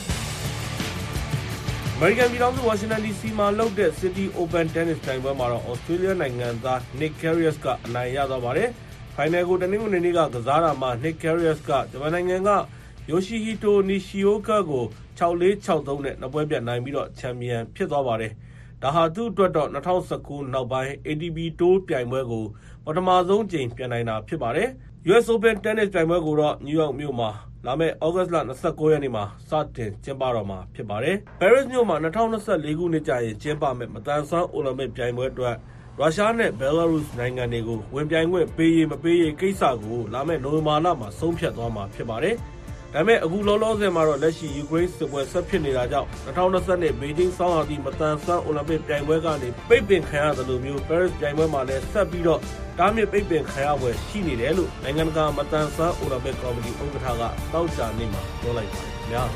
အမေရိကန်ပြည်ထောင်စု Washington DC မှာလုပ်တဲ့ City Open Tennis ပြိုင်ပွဲမှာတော့ Australia နိုင်ငံသား Nick Kyrgios ကအနိုင်ရသွားပါတယ်။ဖိုင်နယ်ကိုတနင်္ဂနွေနေ့ကကစားတာမှာ Nick Kyrgios ကဂျပန်နိုင်ငံက Yoshihito Nishioka ကို 6-4 6-3 နဲ့နှစ်ပွဲပြတ်နိုင်ပြီးတော့ချန်ပီယံဖြစ်သွားပါတယ်။ဒါဟာသူ့အတွက်တော့2019နောက်ပိုင်း ATP Tour ပြိုင်ပွဲကိုပထမဆုံးကြိမ်ပြန်နိုင်တာဖြစ်ပါတယ်။ US Open Tennis ပြိုင်ပွဲကိုတော့ New York မြို့မှာလာမယ့် August လ29 ရက်နေ့မှာစတင်ကျင်းပတော့မှာဖြစ်ပါတယ်။ Paris မြို့မှာ2024ခုနှစ်ကျရင်ကျင်းပမယ့်မသန်စွမ်းအိုလံပစ်ပြိုင်ပွဲအတွက်ရုရှားနဲ့ဘယ်လာရုစ်နိုင်ငံတွေကိုဝင်ပြိုင်ခွင့်ပေးရေးမပေးရေးကိစ္စကိုလာမယ့်နိုဝင်ဘာလမှာဆုံးဖြတ်သွားမှာဖြစ်ပါတယ်။ဒါပေမဲ့အခုလောလောဆယ်မှာတော့လက်ရှိယူကရိန်းစစ်ပွဲဆက်ဖြစ်နေတာကြောင့်2022ဘေဂျင်းဆောင်းရာသီမသန်စွမ်းအိုလံပစ်ပြိုင်ပွဲကနေပိတ်ပင်ခံရသလိုမျိုး Paris ပြိုင်ပွဲမှာလည်းဆက်ပြီးတော့တားမြစ်ပိတ်ပင်ခံရပွဲရှိနေတယ်လို့နိုင်ငံတကာမသန်စွမ်းအိုလံပစ်ကော်မတီဥက္ကဋ္ဌကတောက်ချာနေမှာပြောလိုက်ပါတယ်ခင်ဗျာ။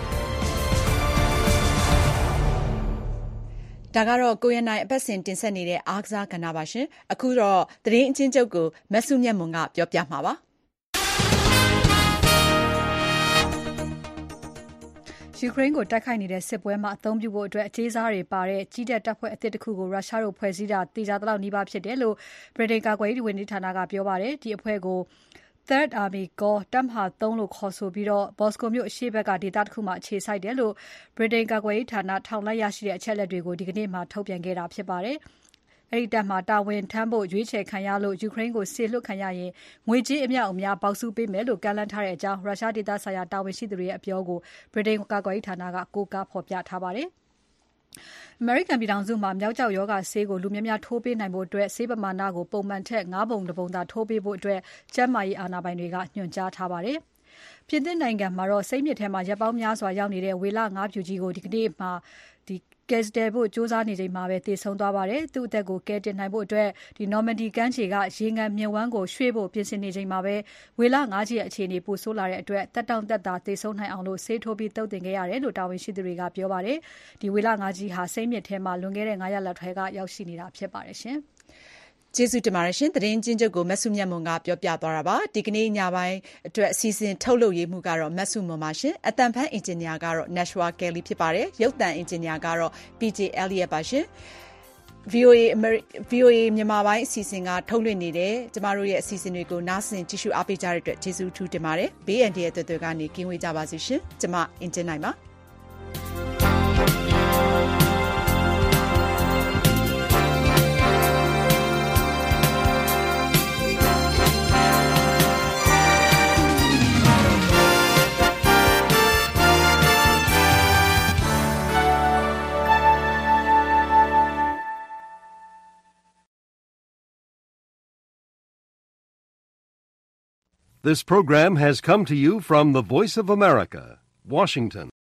ဒါကတော့ကိုရနိုင်အပတ်စဉ်တင်ဆက်နေတဲ့အားကစားကဏ္ဍပါရှင်။အခုတော့သတင်းအချင်းချုပ်ကိုမဆုမြတ်မွန်ကပြောပြမှာပါ။ယူကရိန်းကိုတိုက်ခိုက်နေတဲ့စစ်ပွဲမှာအသုံးပြုဖို့အတွက်အကြီးစားတွေပါတဲ့ကြီးတပ်တပ်ဖွဲ့အသစ်တစ်ခုကိုရုရှားတို့ဖွဲ့စည်းတာတေချာသလောက်နီးပါးဖြစ်တယ်လို့ဗြိတိန်ကာကွယ်ရေးဝန်ကြီးဌာနကပြောပါတယ်။ဒီအဖွဲ့ကို Third Army Corps တပ်မဟာ 3လို့ခေါ်ဆိုပြီးဘော့စကိုမြို့အရှေ့ဘက်ကဒေသတစ်ခုမှာအခြေစိုက်တယ်လို့ဗြိတိန်ကာကွယ်ရေးဌာနထောက်လှမ်းရရှိတဲ့အချက်အလက်တွေကိုဒီကနေ့မှထုတ်ပြန်ခဲ့တာဖြစ်ပါတယ်။အဲဒီတပ်မှာတာဝန်ထမ်းဖို့ရွေးချယ်ခံရလို့ယူကရိန်းကိုစေလွှတ်ခံရရင်ငွေကြေးအမြောက်အများပေါက်ဆူပေးမယ်လို့ကမ်းလှမ်းထားတဲ့အကြောင်းရုရှားဒေသဆိုင်ရာတာဝန်ရှိသူတွေရဲ့အပြောကိုဗြိတိန်ကာကွယ်ရေးဌာနကကိုးကားဖော်ပြထားပါတယ်။အမေရိကန်ပြည်ထောင်စုမှာမျောက်ကျောက်ရောဂါဆေးကိုလူများများထိုးပေးနိုင်ဖို့အတွက်ဆေးပမာဏကိုပုံမှန်ထက်9ပုံတစ်ပုံသာထိုးပေးဖို့အတွက်ကျန်းမာရေးအာဏာပိုင်တွေကညွှန်ကြားထားပါတယ်။ပြင်သစ်နိုင်ငံမှာတော့စိတ်မြစ်ထဲမှာရပ်ပေါင်းများစွာရောက်နေတဲ့ဝေလငါးဖြူကြီးကိုဒီကနေ့မှာကယ်ဆယ်ဖို့စ조사နေချိန်မှာပဲတည်ဆုံသွားပါတယ်။သူ့အသက်ကိုကယ်တင်နိုင်ဖို့အတွက်နော်မန်ဒီကမ်းခြေကရေငန်မြစ်ဝှမ်းကိုရွှေ့ဖို့ပြင်ဆင်နေချိန်မှာပဲဝေလငါးကြီးရဲ့အခြေအနေပိုဆိုးလာတဲ့အတွက်တက်တောင့်တက်တာတည်ဆုံနိုင်အောင်လို့ဆေးထိုးပြီးတုပ်တင်ခဲ့ရတယ်လို့တာဝန်ရှိသူတွေကပြောပါတယ်။ဒီဝေလငါးကြီးဟာစိတ်မြစ်ထဲမှာလွန်ခဲ့တဲ့9ရက်လောက်ထဲကရောက်ရှိနေတာဖြစ်ပါတယ်ရှင်။ကျေးဇူးတင်ပါတယ်ရှင်သတင်းချင်းချုပ်ကိုမဆုမြတ်မွန်ကပြောပြသွားတာပါဒီကနေ့ညပိုင်းအတွက်အစီအစဉ်ထုတ်လုပ်ရေးမှုကတော့မဆုမွန်ပါရှင်အတန်ဖန်အင်ဂျင်နီယာကတော့ Nashua Kelly ဖြစ်ပါတယ်ရုပ်သံအင်ဂျင်နီယာကတော့ PJ Elliott ပါရှင် VOA မြန်မာပိုင်းအစီအစဉ်ကထုတ်လွှင့်နေတဲ့ကျမတို့ရဲ့အစီအစဉ်တွေကိုနားဆင်ကြည့်ရှုအားပေးကြတဲ့အတွက်ကျေးဇူးထူးတင်ပါတယ်ဘေးအန္တရာယ်တွေကနေကင်းဝေးကြပါစေရှင်ကျမအင်ဂျင်နိုင်ပါ This program has come to you from the Voice of America, Washington.